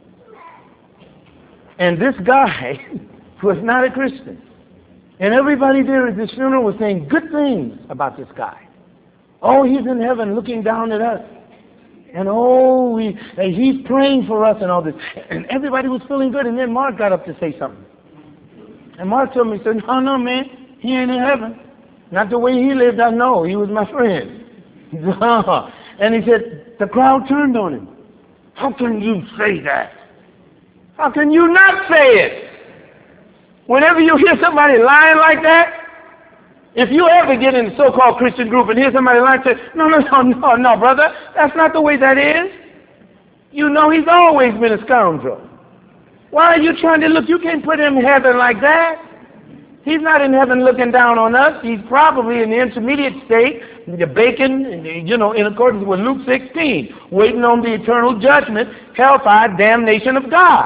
And this guy was not a Christian. And everybody there at this funeral was saying good things about this guy. Oh, he's in heaven looking down at us. And oh, we, and he's praying for us and all this. And everybody was feeling good. And then Mark got up to say something. And Mark told me, he said, no, no, man, he ain't in heaven. Not the way he lived, I know. He was my friend. And he said, the crowd turned on him. How can you say that? How can you not say it? Whenever you hear somebody lying like that, if you ever get in a so-called Christian group and hear somebody lying, say, no, no, no, no, no, brother, that's not the way that is. You know he's always been a scoundrel. Why are you trying to look? You can't put him in heaven like that. He's not in heaven looking down on us. He's probably in the intermediate state, the bacon, you know, in accordance with Luke sixteen, waiting on the eternal judgment, hellfire, damnation of God.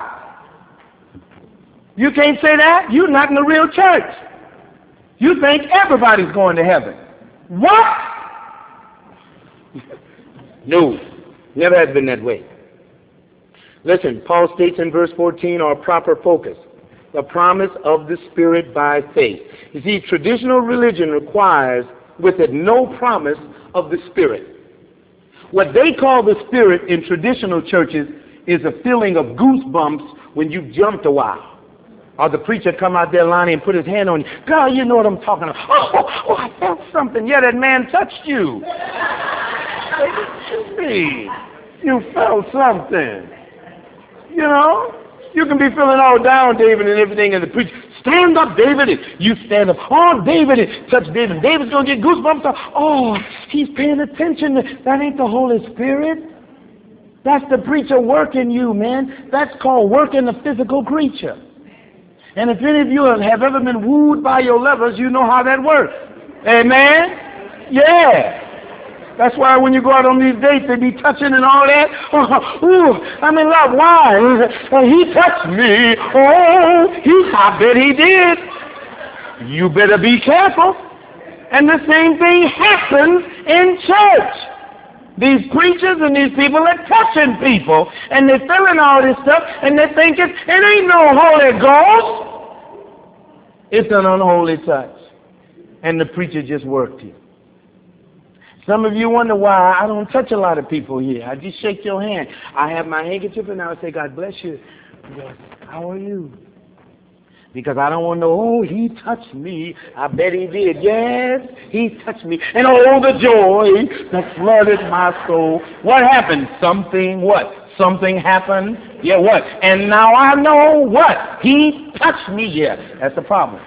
You can't say that? You're not in the real church. You think everybody's going to heaven. What? No, never has been that way. Listen, Paul states in verse fourteen, our proper focus, the promise of the Spirit by faith. You see, traditional religion requires with it no promise of the Spirit. What they call the Spirit in traditional churches is a feeling of goosebumps when you jumped a while. Or the preacher come out there, Lonnie, and put his hand on you. God, you know what I'm talking about. Oh, oh, oh, I felt something. Yeah, that man touched you. See, you felt something. You know? You can be feeling all down, David, and everything, and the preacher, stand up, David, and you stand up. Oh, David, and touch David. David's going to get goosebumps. Oh, he's paying attention. That ain't the Holy Spirit. That's the preacher working you, man. That's called working the physical creature. And if any of you have ever been wooed by your lovers, you know how that works. Amen? Yeah. That's why when you go out on these dates, they be touching and all that. Oh, ooh, I'm in love. Why? Uh, he touched me. Oh, he, I bet he did. You better be careful. And the same thing happens in church. These preachers and these people are touching people, and they're feeling all this stuff, and they're thinking, it ain't no Holy Ghost. It's an unholy touch. And the preacher just worked you. Some of you wonder why I don't touch a lot of people here. I just shake your hand. I have my handkerchief and I would say, God bless you. Yes, how are you? Because I don't want to know, oh, he touched me. I bet he did. Yes, he touched me. And oh, the joy that flooded my soul. What happened? Something what? Something happened. Yeah, what? And now I know what? He touched me. Yeah, that's the problem.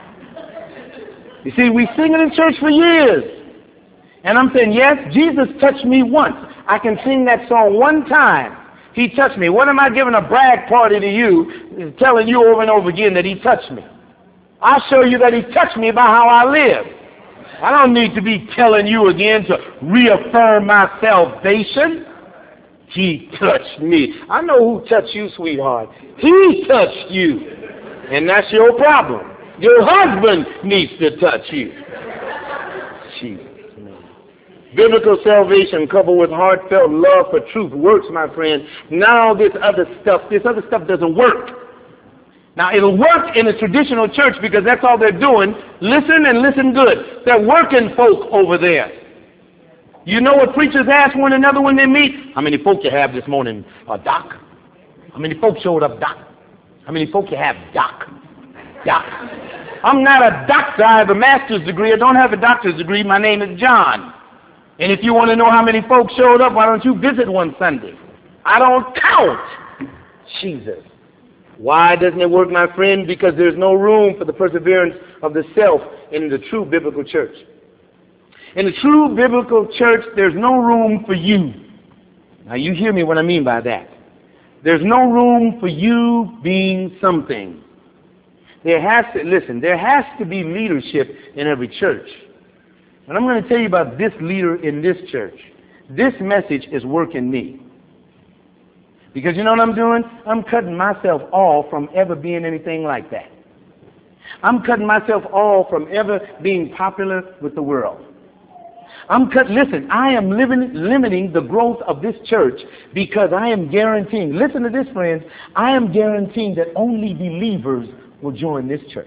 You see, we sing it in church for years. And I'm saying, yes, Jesus touched me once. I can sing that song one time. He touched me. What am I giving a brag party to you, telling you over and over again that he touched me? I'll show you that he touched me by how I live. I don't need to be telling you again to reaffirm my salvation. He touched me. I know who touched you, sweetheart. He touched you. And that's your problem. Your husband needs to touch you. Jesus. Biblical salvation coupled with heartfelt love for truth works, my friend. Now this other stuff, this other stuff doesn't work. Now it'll work in a traditional church because that's all they're doing. Listen and listen good. They're working folk over there. You know what preachers ask one another when they meet? How many folk you have this morning, uh, Doc? How many folk showed up, Doc? How many folk you have, Doc? Doc. I'm not a doctor. I have a master's degree. I don't have a doctor's degree. My name is John. And if you want to know how many folks showed up, why don't you visit one Sunday? I don't count. Jesus. Why doesn't it work, my friend? Because there's no room for the perseverance of the self in the true biblical church. In the true biblical church, there's no room for you. Now, you hear me what I mean by that. There's no room for you being something. There has to, listen, there has to be leadership in every church. And I'm going to tell you about this leader in this church. This message is working me. Because you know what I'm doing? I'm cutting myself off from ever being anything like that. I'm cutting myself off from ever being popular with the world. I'm cut. Listen, I am living, limiting the growth of this church because I am guaranteeing, listen to this, friends, I am guaranteeing that only believers will join this church.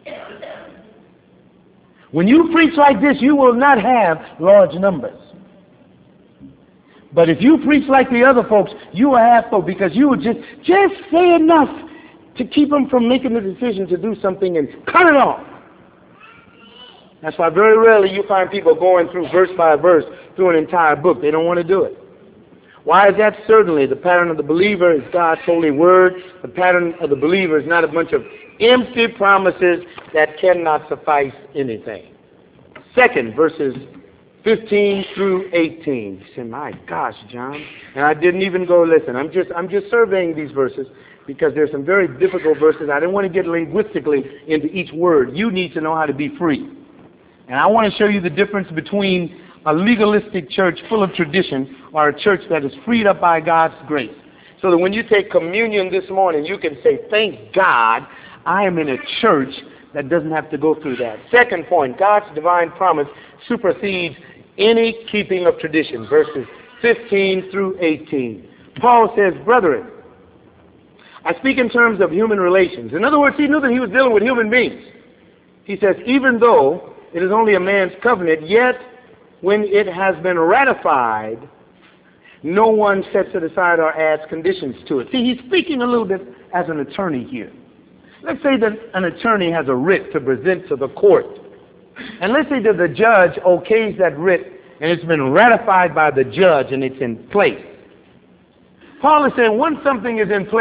When you preach like this, you will not have large numbers. But if you preach like the other folks, you will have folks because you will just, just say enough to keep them from making the decision to do something and cut it off. That's why very rarely you find people going through verse by verse through an entire book. They don't want to do it. Why is that? Certainly, the pattern of the believer is God's holy word. The pattern of the believer is not a bunch of empty promises that cannot suffice anything. Second, verses fifteen through eighteen. You say, my gosh, John. And I didn't even go listen. I'm just, I'm just surveying these verses because there's some very difficult verses. I didn't want to get linguistically into each word. You need to know how to be free. And I want to show you the difference between a legalistic church full of tradition or a church that is freed up by God's grace. So that when you take communion this morning, you can say, thank God I am in a church that doesn't have to go through that. Second point, God's divine promise supersedes any keeping of tradition. Verses fifteen through eighteen. Paul says, brethren, I speak in terms of human relations. In other words, he knew that he was dealing with human beings. He says, even though it is only a man's covenant, yet when it has been ratified, no one sets it aside or adds conditions to it. See, he's speaking a little bit as an attorney here. Let's say that an attorney has a writ to present to the court. And let's say that the judge okays that writ and it's been ratified by the judge and it's in place. Paul is saying once something is in place,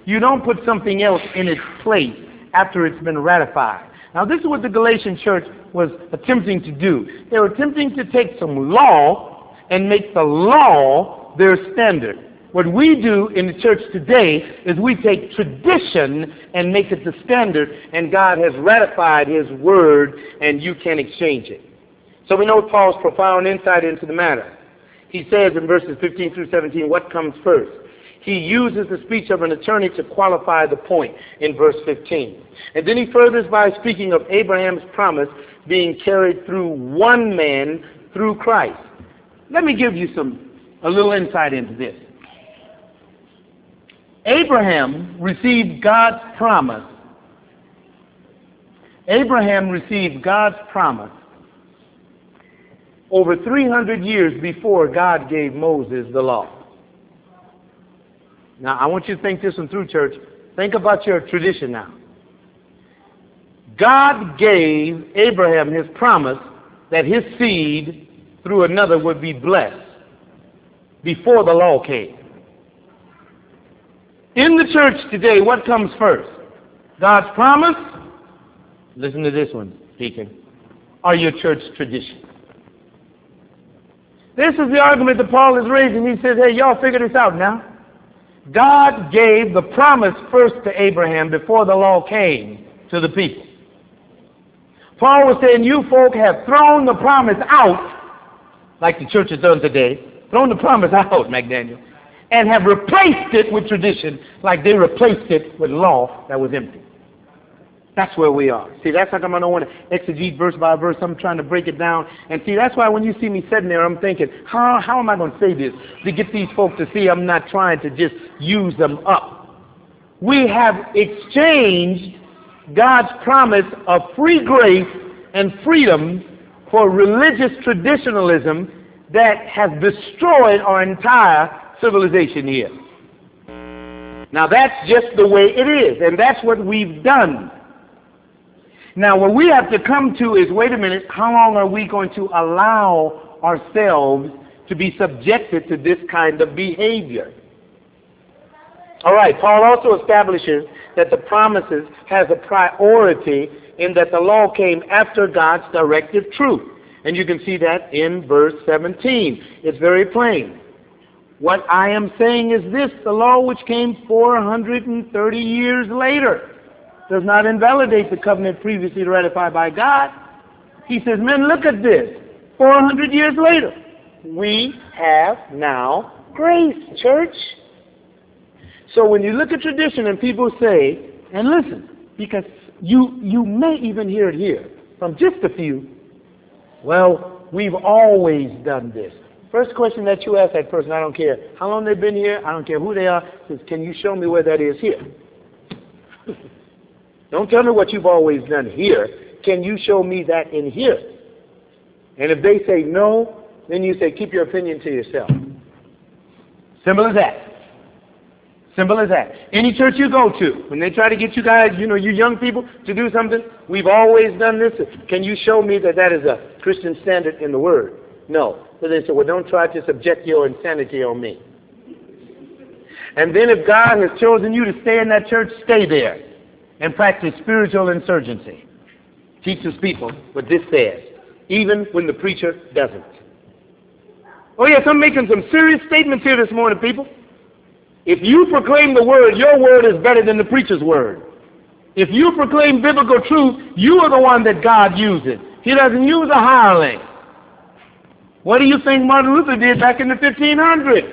You don't put something else in its place after it's been ratified. Now, this is what the Galatian church was attempting to do. They were attempting to take some law and make the law their standard. What we do in the church today is we take tradition and make it the standard, and God has ratified his word, and you can't exchange it. So we know Paul's profound insight into the matter. He says in verses fifteen through seventeen, what comes first? He uses the speech of an attorney to qualify the point in verse fifteen. And then he furthers by speaking of Abraham's promise being carried through one man, through Christ. Let me give you some a little insight into this. Abraham received God's promise. Abraham received God's promise over three hundred years before God gave Moses the law. Now, I want you to think this one through, church. Think about your tradition now. God gave Abraham his promise that his seed through another would be blessed before the law came. In the church today, what comes first? God's promise? Listen to this one, Deacon. Or your church tradition? This is the argument that Paul is raising. He says, hey, y'all figure this out now. God gave the promise first to Abraham before the law came to the people. Paul was saying, you folk have thrown the promise out, like the church has done today, thrown the promise out, McDaniel, and have replaced it with tradition like they replaced it with law that was empty. That's where we are. See, that's how come I don't want to exegete verse by verse. I'm trying to break it down. And see, that's why when you see me sitting there, I'm thinking, how, how am I going to say this to get these folks to see I'm not trying to just use them up? We have exchanged God's promise of free grace and freedom for religious traditionalism that has destroyed our entire civilization here. Now, that's just the way it is, and that's what we've done. Now, what we have to come to is, wait a minute, how long are we going to allow ourselves to be subjected to this kind of behavior? All right, Paul also establishes that the promises has a priority in that the law came after God's directive truth. And you can see that in verse seventeen. It's very plain. What I am saying is this: the law which came four hundred thirty years later does not invalidate the covenant previously ratified by God. He says, men, look at this. four hundred years later, we have now grace, church. So when you look at tradition and people say, and listen, because you, you may even hear it here from just a few, well, we've always done this. First question that you ask that person, I don't care how long they've been here, I don't care who they are, says, can you show me where that is here? Don't tell me what you've always done here. Can you show me that in here? And if they say no, then you say, keep your opinion to yourself. Simple as that. Simple as that. Any church you go to, when they try to get you guys, you know, you young people, to do something, we've always done this. Can you show me that that is a Christian standard in the Word? No. So they say, well, don't try to subject your insanity on me. And then if God has chosen you to stay in that church, stay there and practice spiritual insurgency. Teach his people what this says, even when the preacher doesn't. Oh yes, I'm making some serious statements here this morning, people. If you proclaim the word, your word is better than the preacher's word. If you proclaim biblical truth, you are the one that God uses. He doesn't use a hireling. What do you think Martin Luther did back in the fifteen hundreds?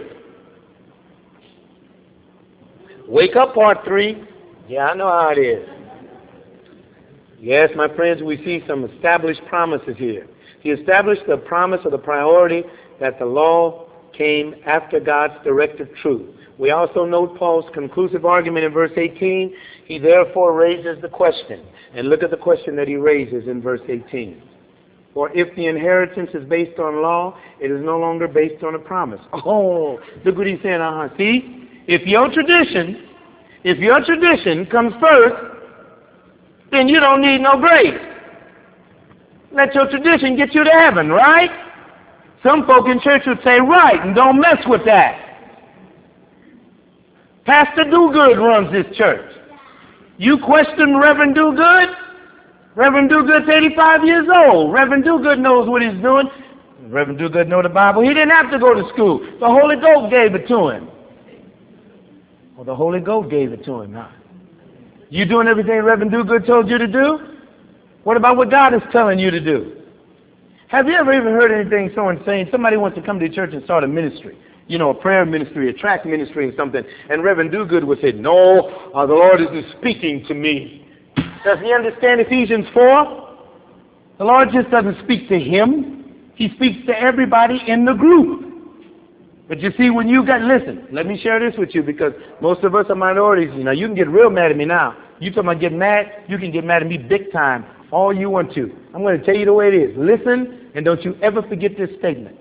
Wake up, part three. Yeah, I know how it is. Yes, my friends, we see some established promises here. He established the promise of the priority that the law came after God's directive truth. We also note Paul's conclusive argument in verse eighteen. He therefore raises the question. And look at the question that he raises in verse eighteen. For if the inheritance is based on law, it is no longer based on a promise. Oh, look what he's saying. Uh-huh. See, if your tradition, if your tradition comes first, then you don't need no grace. Let your tradition get you to heaven, right? Some folk in church would say, right, and don't mess with that. Pastor Dogood runs this church. You question Reverend Dogood? Reverend Dogood's eighty-five years old. Reverend Dogood knows what he's doing. Reverend Dogood know the Bible. He didn't have to go to school. The Holy Ghost gave it to him. Well, the Holy Ghost gave it to him, huh? You doing everything Reverend Dogood told you to do? What about what God is telling you to do? Have you ever even heard anything someone saying, somebody wants to come to church and start a ministry, you know, a prayer ministry, a tract ministry or something, and Reverend Dogood would say, no, uh, the Lord isn't speaking to me. Does he understand Ephesians four? The Lord just doesn't speak to him. He speaks to everybody in the group. But you see, when you got, listen, let me share this with you because most of us are minorities. You know, you can get real mad at me now. You talking about getting mad? You can get mad at me big time, all you want to. I'm going to tell you the way it is. Listen, and don't you ever forget this statement.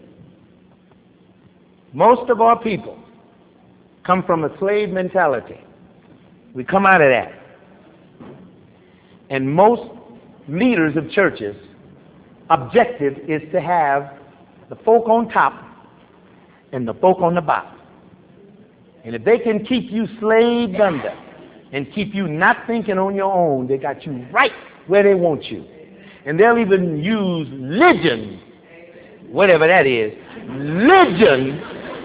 Most of our people come from a slave mentality. We come out of that. And most leaders of churches' objective is to have the folk on top and the folk on the bottom. And if they can keep you slaved under and keep you not thinking on your own, they got you right where they want you. And they'll even use religion, whatever that is, religion,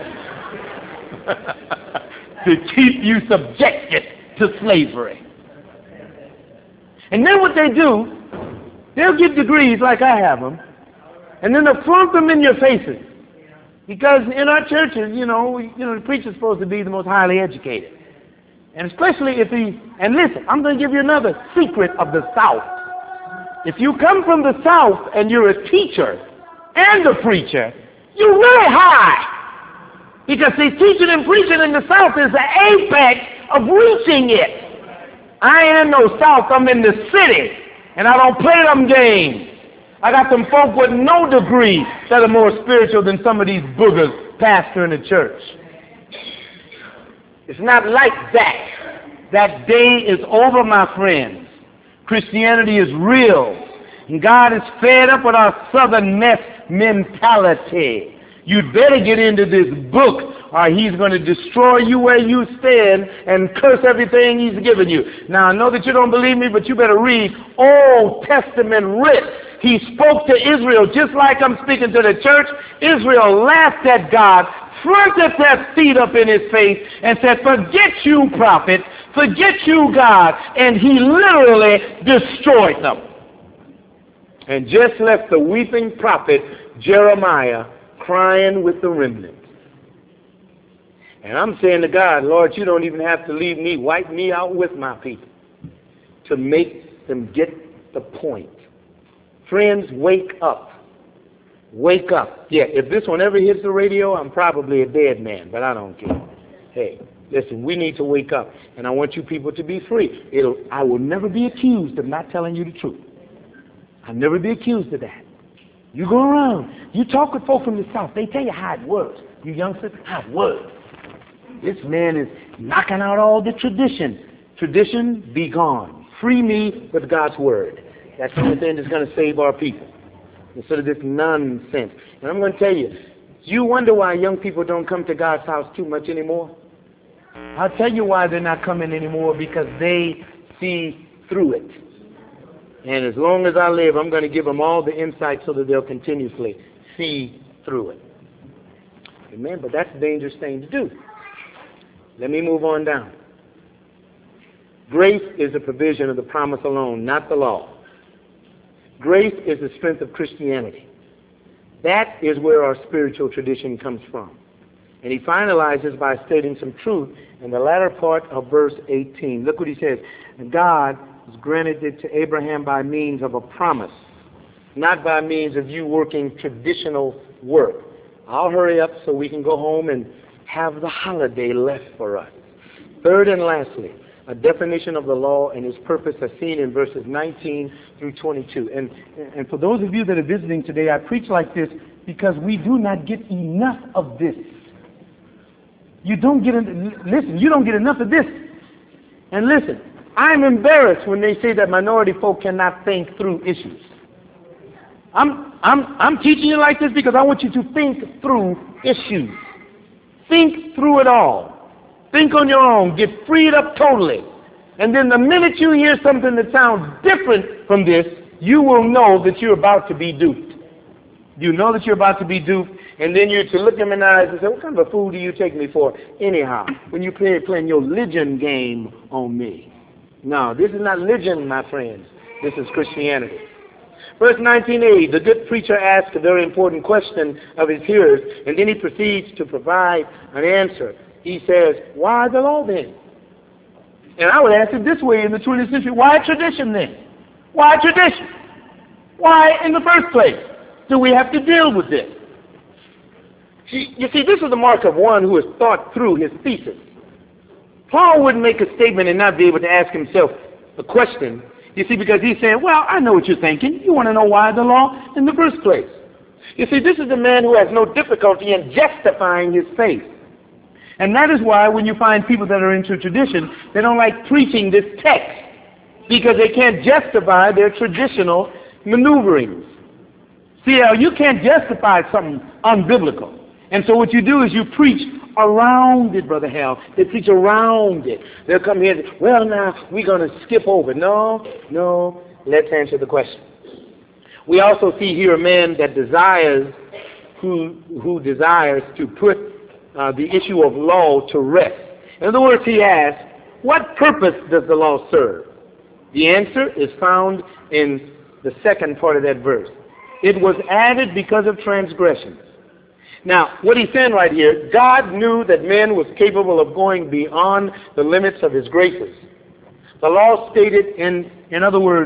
to keep you subjected to slavery. And then what they do, they'll get degrees like I have them, and then they'll flunk them in your faces. Because in our churches, you know, you know, the preacher's supposed to be the most highly educated. And especially if he, and listen, I'm going to give you another secret of the South. If you come from the South and you're a teacher and a preacher, you're really high. Because see, teaching and preaching in the South is the apex of reaching it. I ain't in no South, I'm in the city. And I don't play them games. I got some folk with no degree that are more spiritual than some of these boogers pastoring the church. It's not like that. That day is over, my friends. Christianity is real. And God is fed up with our southern mess mentality. You'd better get into this book or he's going to destroy you where you stand and curse everything he's given you. Now, I know that you don't believe me, but you better read Old Testament writ. He spoke to Israel just like I'm speaking to the church. Israel laughed at God, fronted their feet up in his face, and said, forget you, prophet, forget you, God. And he literally destroyed them. And just left the weeping prophet Jeremiah crying with the remnant. And I'm saying to God, Lord, you don't even have to leave me, wipe me out with my people to make them get the point. Friends, wake up. Wake up. Yeah, if this one ever hits the radio, I'm probably a dead man, but I don't care. Hey, listen, we need to wake up, and I want you people to be free. It'll, I will never be accused of not telling you the truth. I'll never be accused of that. You go around, you talk with folk from the South, they tell you how it works. You youngsters, how it works. This man is knocking out all the tradition. Tradition, be gone. Free me with God's word. That's the only thing that's going to save our people. Instead of this nonsense. And I'm going to tell you, you wonder why young people don't come to God's house too much anymore? I'll tell you why they're not coming anymore, because they see through it. And as long as I live, I'm going to give them all the insight so that they'll continuously see through it. Amen. But that's a dangerous thing to do. Let me move on down. Grace is a provision of the promise alone, not the law. Grace is the strength of Christianity. That is where our spiritual tradition comes from. And he finalizes by stating some truth in the latter part of verse eighteen. Look what he says. God was granted it to Abraham by means of a promise, not by means of you working traditional work. I'll hurry up so we can go home and have the holiday left for us. Third and lastly, a definition of the law and its purpose are seen in verses nineteen through twenty-two. And, and for those of you that are visiting today, I preach like this because we do not get enough of this. You don't get, listen, you don't get enough of this. And listen, I'm embarrassed when they say that minority folk cannot think through issues. I'm, I'm, I'm teaching you like this because I want you to think through issues. Think through it all. Think on your own. Get freed up totally. And then the minute you hear something that sounds different from this, you will know that you're about to be duped. You know that you're about to be duped, and then you're to look them in the eyes and say, what kind of a fool do you take me for anyhow, when you play playing your religion game on me? No, this is not religion, my friends. This is Christianity. Verse nineteen a, the good preacher asks a very important question of his hearers, and then he proceeds to provide an answer. He says, why the law then? And I would ask it this way in the twentieth century, why tradition then? Why tradition? Why, in the first place, do we have to deal with this? You see, this is the mark of one who has thought through his thesis. Paul wouldn't make a statement and not be able to ask himself a question, you see, because he's saying, well, I know what you're thinking. You want to know why the law in the first place. You see, this is a man who has no difficulty in justifying his faith. And that is why when you find people that are into tradition, they don't like preaching this text, because they can't justify their traditional maneuverings. See, uh, you can't justify something unbiblical. And so what you do is you preach around it, Brother Hal. They preach around it. They'll come here and say, well, now, we're going to skip over. No, no, let's answer the question. We also see here a man that desires, who, who desires to put uh, the issue of law to rest. In other words, he asks, what purpose does the law serve? The answer is found in the second part of that verse. It was added because of transgressions. Now, what he's saying right here, God knew that man was capable of going beyond the limits of his graces. The law stated, in, in other words,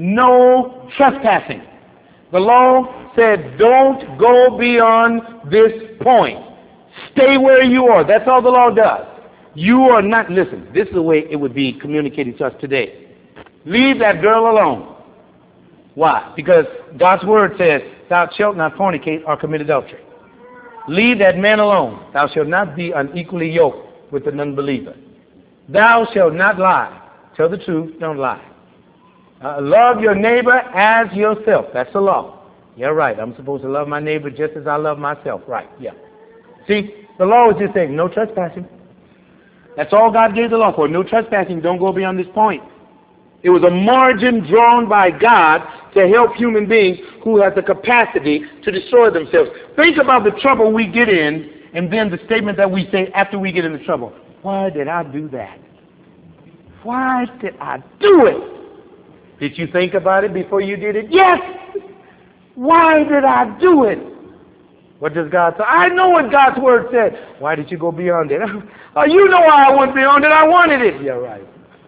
no trespassing. The law said, don't go beyond this point. Stay where you are. That's all the law does. You are not, listen, this is the way it would be communicated to us today. Leave that girl alone. Why? Because God's word says, thou shalt not fornicate or commit adultery. Leave that man alone. Thou shalt not be unequally yoked with an unbeliever. Thou shalt not lie. Tell the truth, don't lie. Uh, love your neighbor as yourself. That's the law. Yeah, right. I'm supposed to love my neighbor just as I love myself. Right, yeah. See, the law is just saying, no trespassing. That's all God gave the law for. No trespassing. Don't go beyond this point. It was a margin drawn by God to help human beings who have the capacity to destroy themselves. Think about the trouble we get in, and then the statement that we say after we get into trouble. Why did I do that? Why did I do it? Did you think about it before you did it? Yes! Why did I do it? What does God say? I know what God's word said. Why did you go beyond it? Oh, you know why I went beyond it. I wanted it. Yeah, right.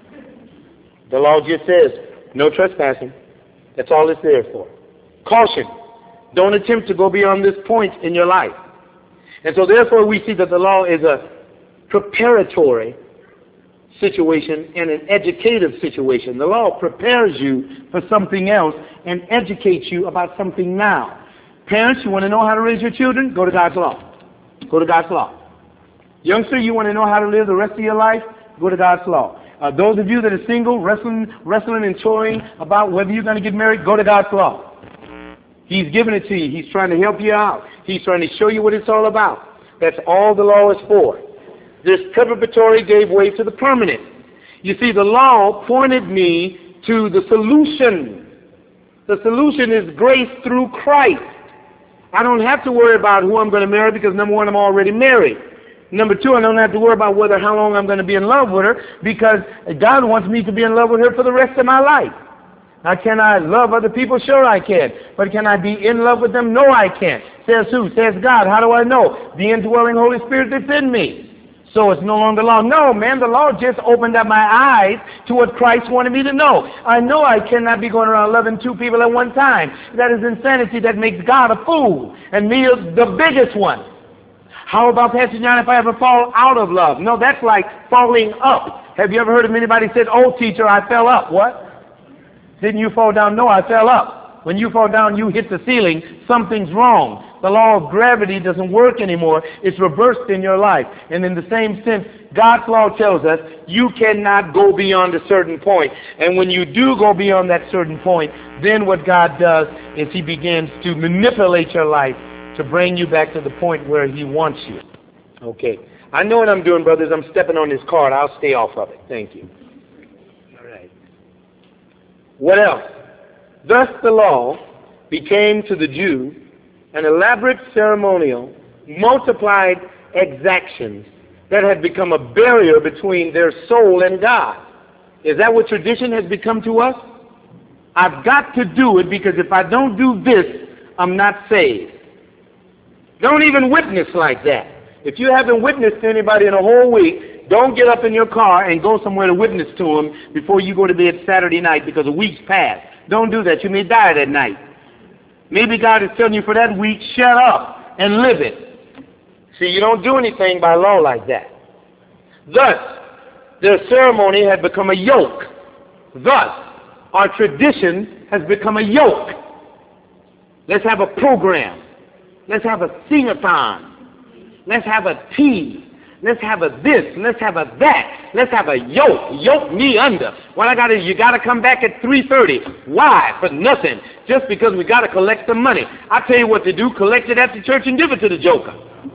The law just says, no trespassing. That's all it's there for. Caution. Don't attempt to go beyond this point in your life. And so therefore we see that the law is a preparatory situation and an educative situation. The law prepares you for something else and educates you about something now. Parents, you want to know how to raise your children? Go to God's law. Go to God's law. Youngster, you want to know how to live the rest of your life? Go to God's law. Uh, those of you that are single, wrestling, wrestling and toying about whether you're going to get married, go to God's law. He's giving it to you. He's trying to help you out. He's trying to show you what it's all about. That's all the law is for. This preparatory gave way to the permanent. You see, the law pointed me to the solution. The solution is grace through Christ. I don't have to worry about who I'm going to marry because, number one, I'm already married. Number two, I don't have to worry about whether how long I'm going to be in love with her because God wants me to be in love with her for the rest of my life. Now, can I love other people? Sure I can. But can I be in love with them? No, I can't. Says who? Says God. How do I know? The indwelling Holy Spirit that's in me. So it's no longer law. No, man, the law just opened up my eyes to what Christ wanted me to know. I know I cannot be going around loving two people at one time. That is insanity. That makes God a fool and me the biggest one. How about, Pastor John, if I ever fall out of love? No, that's like falling up. Have you ever heard of anybody said, oh, teacher, I fell up? What? Didn't you fall down? No, I fell up. When you fall down, you hit the ceiling. Something's wrong. The law of gravity doesn't work anymore. It's reversed in your life. And in the same sense, God's law tells us you cannot go beyond a certain point. And when you do go beyond that certain point, then what God does is he begins to manipulate your life to bring you back to the point where he wants you. Okay. I know what I'm doing, brothers. I'm stepping on this card. I'll stay off of it. Thank you. All right. What else? Thus the law became to the Jew an elaborate ceremonial, multiplied exactions that had become a barrier between their soul and God. Is that what tradition has become to us? I've got to do it because if I don't do this, I'm not saved. Don't even witness like that. If you haven't witnessed to anybody in a whole week, don't get up in your car and go somewhere to witness to them before you go to bed Saturday night because a week's passed. Don't do that. You may die that night. Maybe God is telling you for that week, shut up and live it. See, you don't do anything by law like that. Thus, their ceremony had become a yoke. Thus, our tradition has become a yoke. Let's have a program. Let's have a sing-a-thon. Let's have a tea. Let's have a this. Let's have a that. Let's have a yoke. Yoke me under. What I got is you got to come back at three thirty. Why? For nothing. Just because we got to collect some money. I tell you what to do. Collect it at the church and give it to the joker.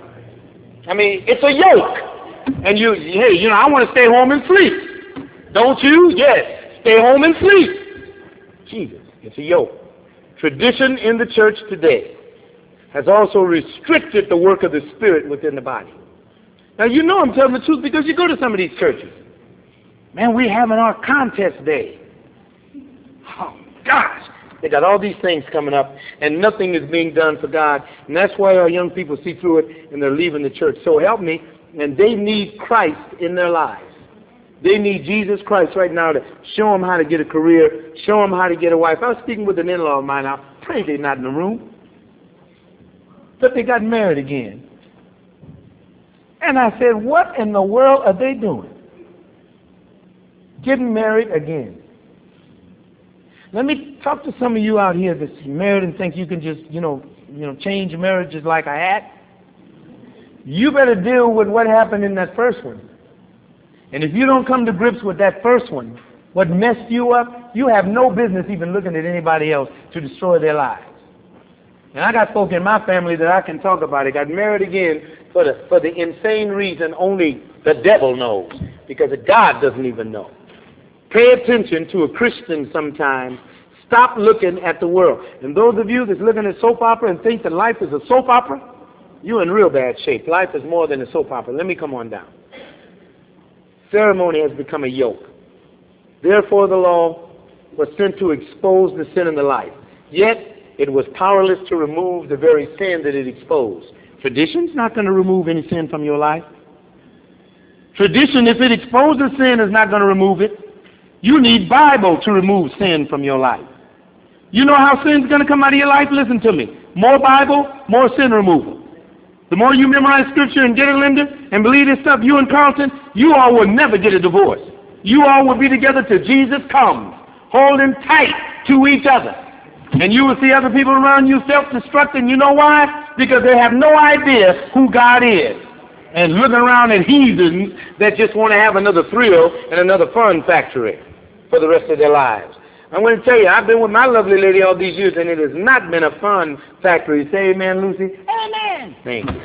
I mean, it's a yoke. And you, hey, you know, I want to stay home and sleep. Don't you? Yes. Stay home and sleep. Jesus, it's a yoke. Tradition in the church today has also restricted the work of the Spirit within the body. Now, you know I'm telling the truth because you go to some of these churches. Man, we're having our contest day. Oh, gosh. They got all these things coming up, and nothing is being done for God. And that's why our young people see through it, and they're leaving the church. So help me. And they need Christ in their lives. They need Jesus Christ right now to show them how to get a career, show them how to get a wife. I was speaking with an in-law of mine. I pray they're not in the room. But they got married again. And I said, what in the world are they doing? Getting married again. Let me talk to some of you out here that's married and think you can just, you know, you know, change marriages like a hat. You better deal with what happened in that first one. And if you don't come to grips with that first one, what messed you up, you have no business even looking at anybody else to destroy their lives. And I got folk in my family that I can talk about it. Got married again for the for the insane reason only the devil knows, because God doesn't even know. Pay attention to a Christian sometimes. Stop looking at the world. And those of you that's looking at soap opera and think that life is a soap opera, you're in real bad shape. Life is more than a soap opera. Let me come on down. Ceremony has become a yoke. Therefore, the law was sent to expose the sin in the life. Yet, it was powerless to remove the very sin that it exposed. Tradition's not going to remove any sin from your life. Tradition, if it exposes sin, is not going to remove it. You need Bible to remove sin from your life. You know how sin's going to come out of your life? Listen to me. More Bible, more sin removal. The more you memorize Scripture and get it, Linda, and believe this stuff, you and Carlton, you all will never get a divorce. You all will be together till Jesus comes, holding tight to each other. And you will see other people around you self-destructing. You know why? Because they have no idea who God is. And looking around at heathens that just want to have another thrill and another fun factory for the rest of their lives. I'm going to tell you, I've been with my lovely lady all these years, and it has not been a fun factory. Say amen, Lucy. Amen. Thank you.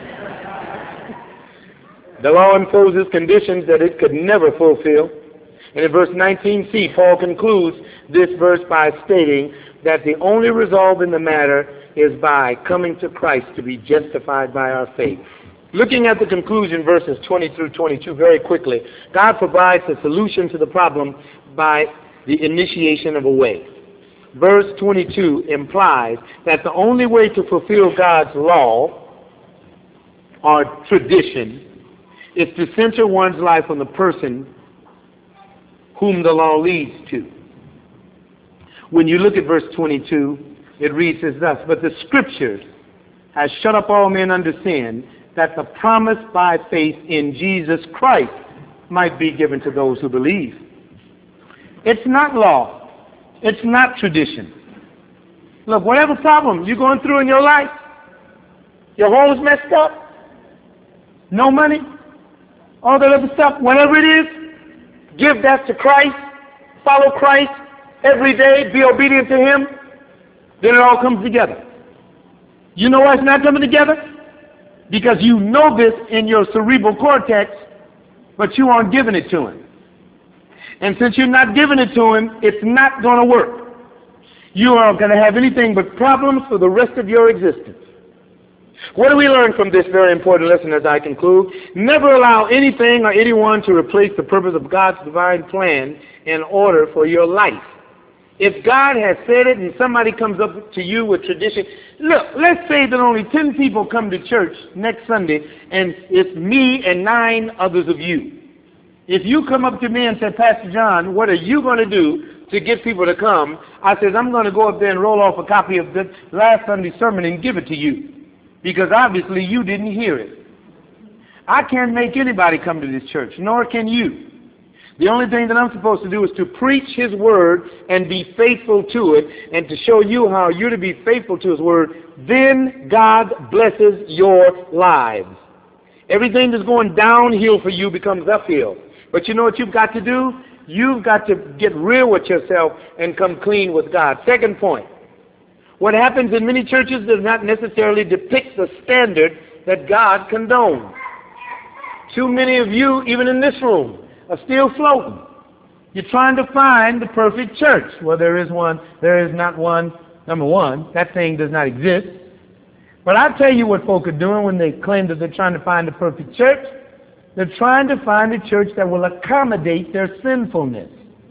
The law imposes conditions that it could never fulfill. And in verse nineteen c, Paul concludes this verse by stating that the only resolve in the matter is by coming to Christ to be justified by our faith. Looking at the conclusion, verses twenty through twenty-two, very quickly, God provides a solution to the problem by the initiation of a way. Verse twenty-two implies that the only way to fulfill God's law or tradition is to center one's life on the person whom the law leads to. When you look at verse twenty-two, it reads as thus, but the Scriptures has shut up all men under sin, that the promise by faith in Jesus Christ might be given to those who believe. It's not law. It's not tradition. Look, whatever problem you're going through in your life, your home's messed up, no money, all that other stuff, whatever it is, give that to Christ, follow Christ every day, be obedient to Him, then it all comes together. You know why it's not coming together? because you know this in your cerebral cortex, but you aren't giving it to him. And since you're not giving it to him, it's not going to work. You aren't going to have anything but problems for the rest of your existence. What do we learn from this very important lesson as I conclude? Never allow anything or anyone to replace the purpose of God's divine plan in order for your life. If God has said it and somebody comes up to you with tradition, look, let's say that only ten people come to church next Sunday and it's me and nine others of you. If you come up to me and say, Pastor John, what are you going to do to get people to come? I says, I'm going to go up there and roll off a copy of the last Sunday's sermon and give it to you. Because obviously you didn't hear it. I can't make anybody come to this church, nor can you. The only thing that I'm supposed to do is to preach his word and be faithful to it, and to show you how you're to be faithful to his word. Then God blesses your lives. Everything that's going downhill for you becomes uphill. But you know what you've got to do? You've got to get real with yourself and come clean with God. Second point. What happens in many churches does not necessarily depict the standard that God condones. Too many of you, even in this room, are still floating. You're trying to find the perfect church. Well, there is one. There is not one. Number one, that thing does not exist. But I'll tell you what folk are doing when they claim that they're trying to find the perfect church. They're trying to find a church that will accommodate their sinfulness.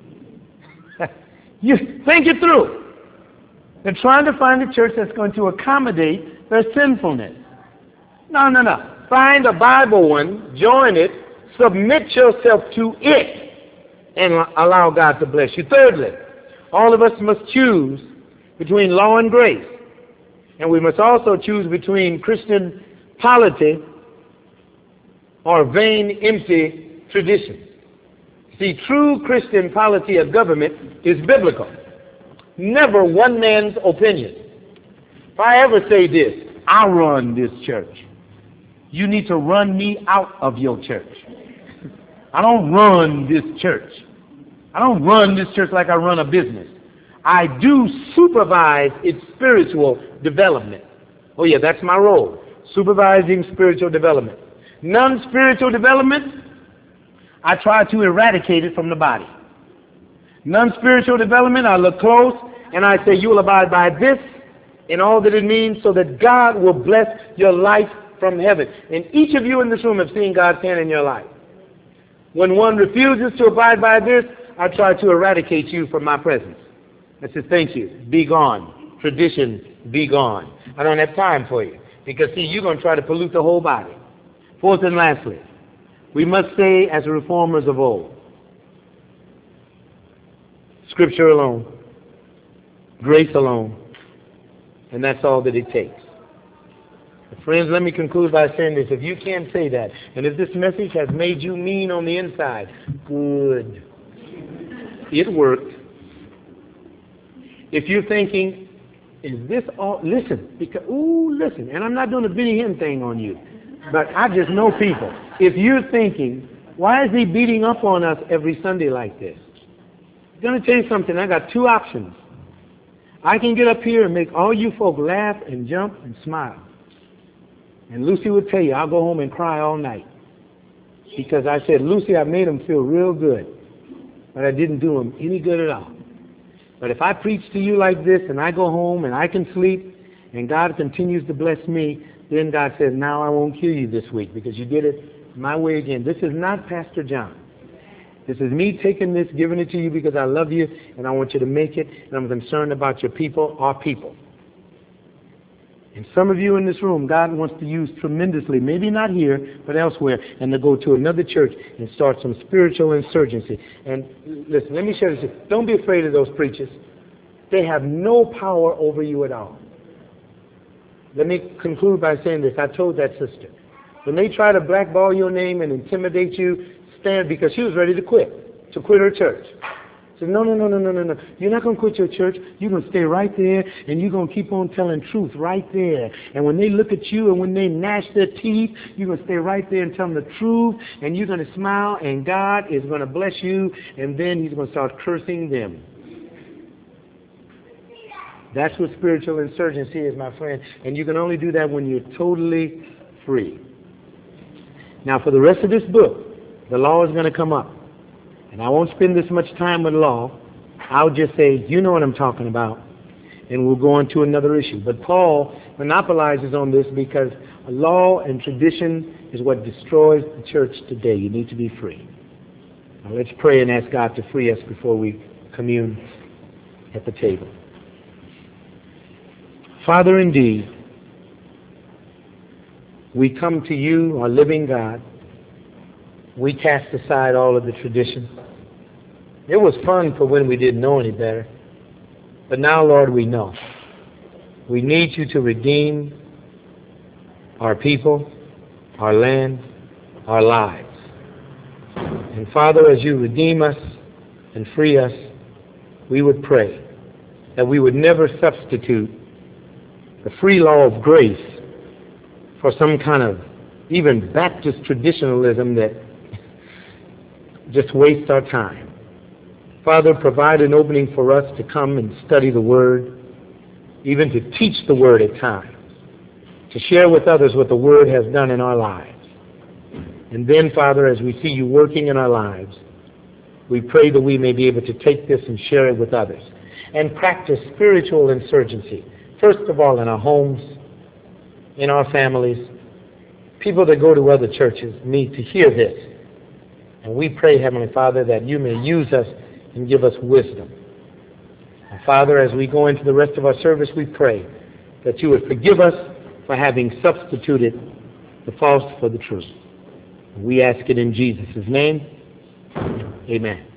You think it through. They're trying to find a church that's going to accommodate their sinfulness. No, no, no. Find a Bible one, join it, submit yourself to it, and allow God to bless you. Thirdly, all of us must choose between law and grace. And we must also choose between Christian polity or vain, empty tradition. See, true Christian polity of government is biblical. Never one man's opinion. If I ever say this, I run this church, you need to run me out of your church. I don't run this church. I don't run this church like I run a business. I do supervise its spiritual development. Oh yeah, that's my role. Supervising spiritual development. Non-spiritual development, I try to eradicate it from the body. Non-spiritual development, I look close and I say, you will abide by this and all that it means, so that God will bless your life from heaven. And each of you in this room have seen God's hand in your life. When one refuses to abide by this, I try to eradicate you from my presence. I say, thank you, be gone. Tradition, be gone. I don't have time for you, because see, you're going to try to pollute the whole body. Fourth and lastly, we must say as reformers of old, Scripture alone, grace alone, and that's all that it takes. Friends, let me conclude by saying this. If you can't say that, and if this message has made you mean on the inside, good. It worked. If you're thinking, is this all, listen, because, ooh, listen, and I'm not doing a Benny Hinn thing on you, but I just know people. If you're thinking, why is he beating up on us every Sunday like this? I'm going to tell you something. I got two options. I can get up here and make all you folk laugh and jump and smile. And Lucy would tell you, I'll go home and cry all night. Because I said, Lucy, I made him feel real good. But I didn't do him any good at all. But if I preach to you like this and I go home and I can sleep and God continues to bless me, then God says, now I won't kill you this week because you did it my way again. This is not Pastor John. This is me taking this, giving it to you because I love you and I want you to make it, and I'm concerned about your people, our people. And some of you in this room, God wants to use tremendously, maybe not here, but elsewhere, and to go to another church and start some spiritual insurgency. And listen, let me share this. Don't be afraid of those preachers. They have no power over you at all. Let me conclude by saying this. I told that sister, when they try to blackball your name and intimidate you, stand, because she was ready to quit, to quit her church. She said, no, no, no, no, no, no, no. You're not going to quit your church. You're going to stay right there, and you're going to keep on telling truth right there. And when they look at you and when they gnash their teeth, you're going to stay right there and tell them the truth, and you're going to smile, and God is going to bless you, and then he's going to start cursing them. That's what spiritual insurgency is, my friend. And you can only do that when you're totally free. Now, for the rest of this book, the law is going to come up. And I won't spend this much time with law. I'll just say, you know what I'm talking about. And we'll go on to another issue. But Paul monopolizes on this because law and tradition is what destroys the church today. You need to be free. Now let's pray and ask God to free us before we commune at the table. Father, indeed, we come to you, our living God. We cast aside all of the tradition. It was fun for when we didn't know any better. But now, Lord, we know. We need you to redeem our people, our land, our lives. And Father, as you redeem us and free us, we would pray that we would never substitute the free law of grace for some kind of even Baptist traditionalism that just wastes our time. Father, provide an opening for us to come and study the Word, even to teach the Word at times, to share with others what the Word has done in our lives. And then, Father, as we see you working in our lives, we pray that we may be able to take this and share it with others and practice spiritual insurgency, first of all in our homes, in our families. People that go to other churches need to hear this. And we pray, Heavenly Father, that you may use us and give us wisdom. And Father, as we go into the rest of our service, we pray that you would forgive us for having substituted the false for the true. We ask it in Jesus' name. Amen.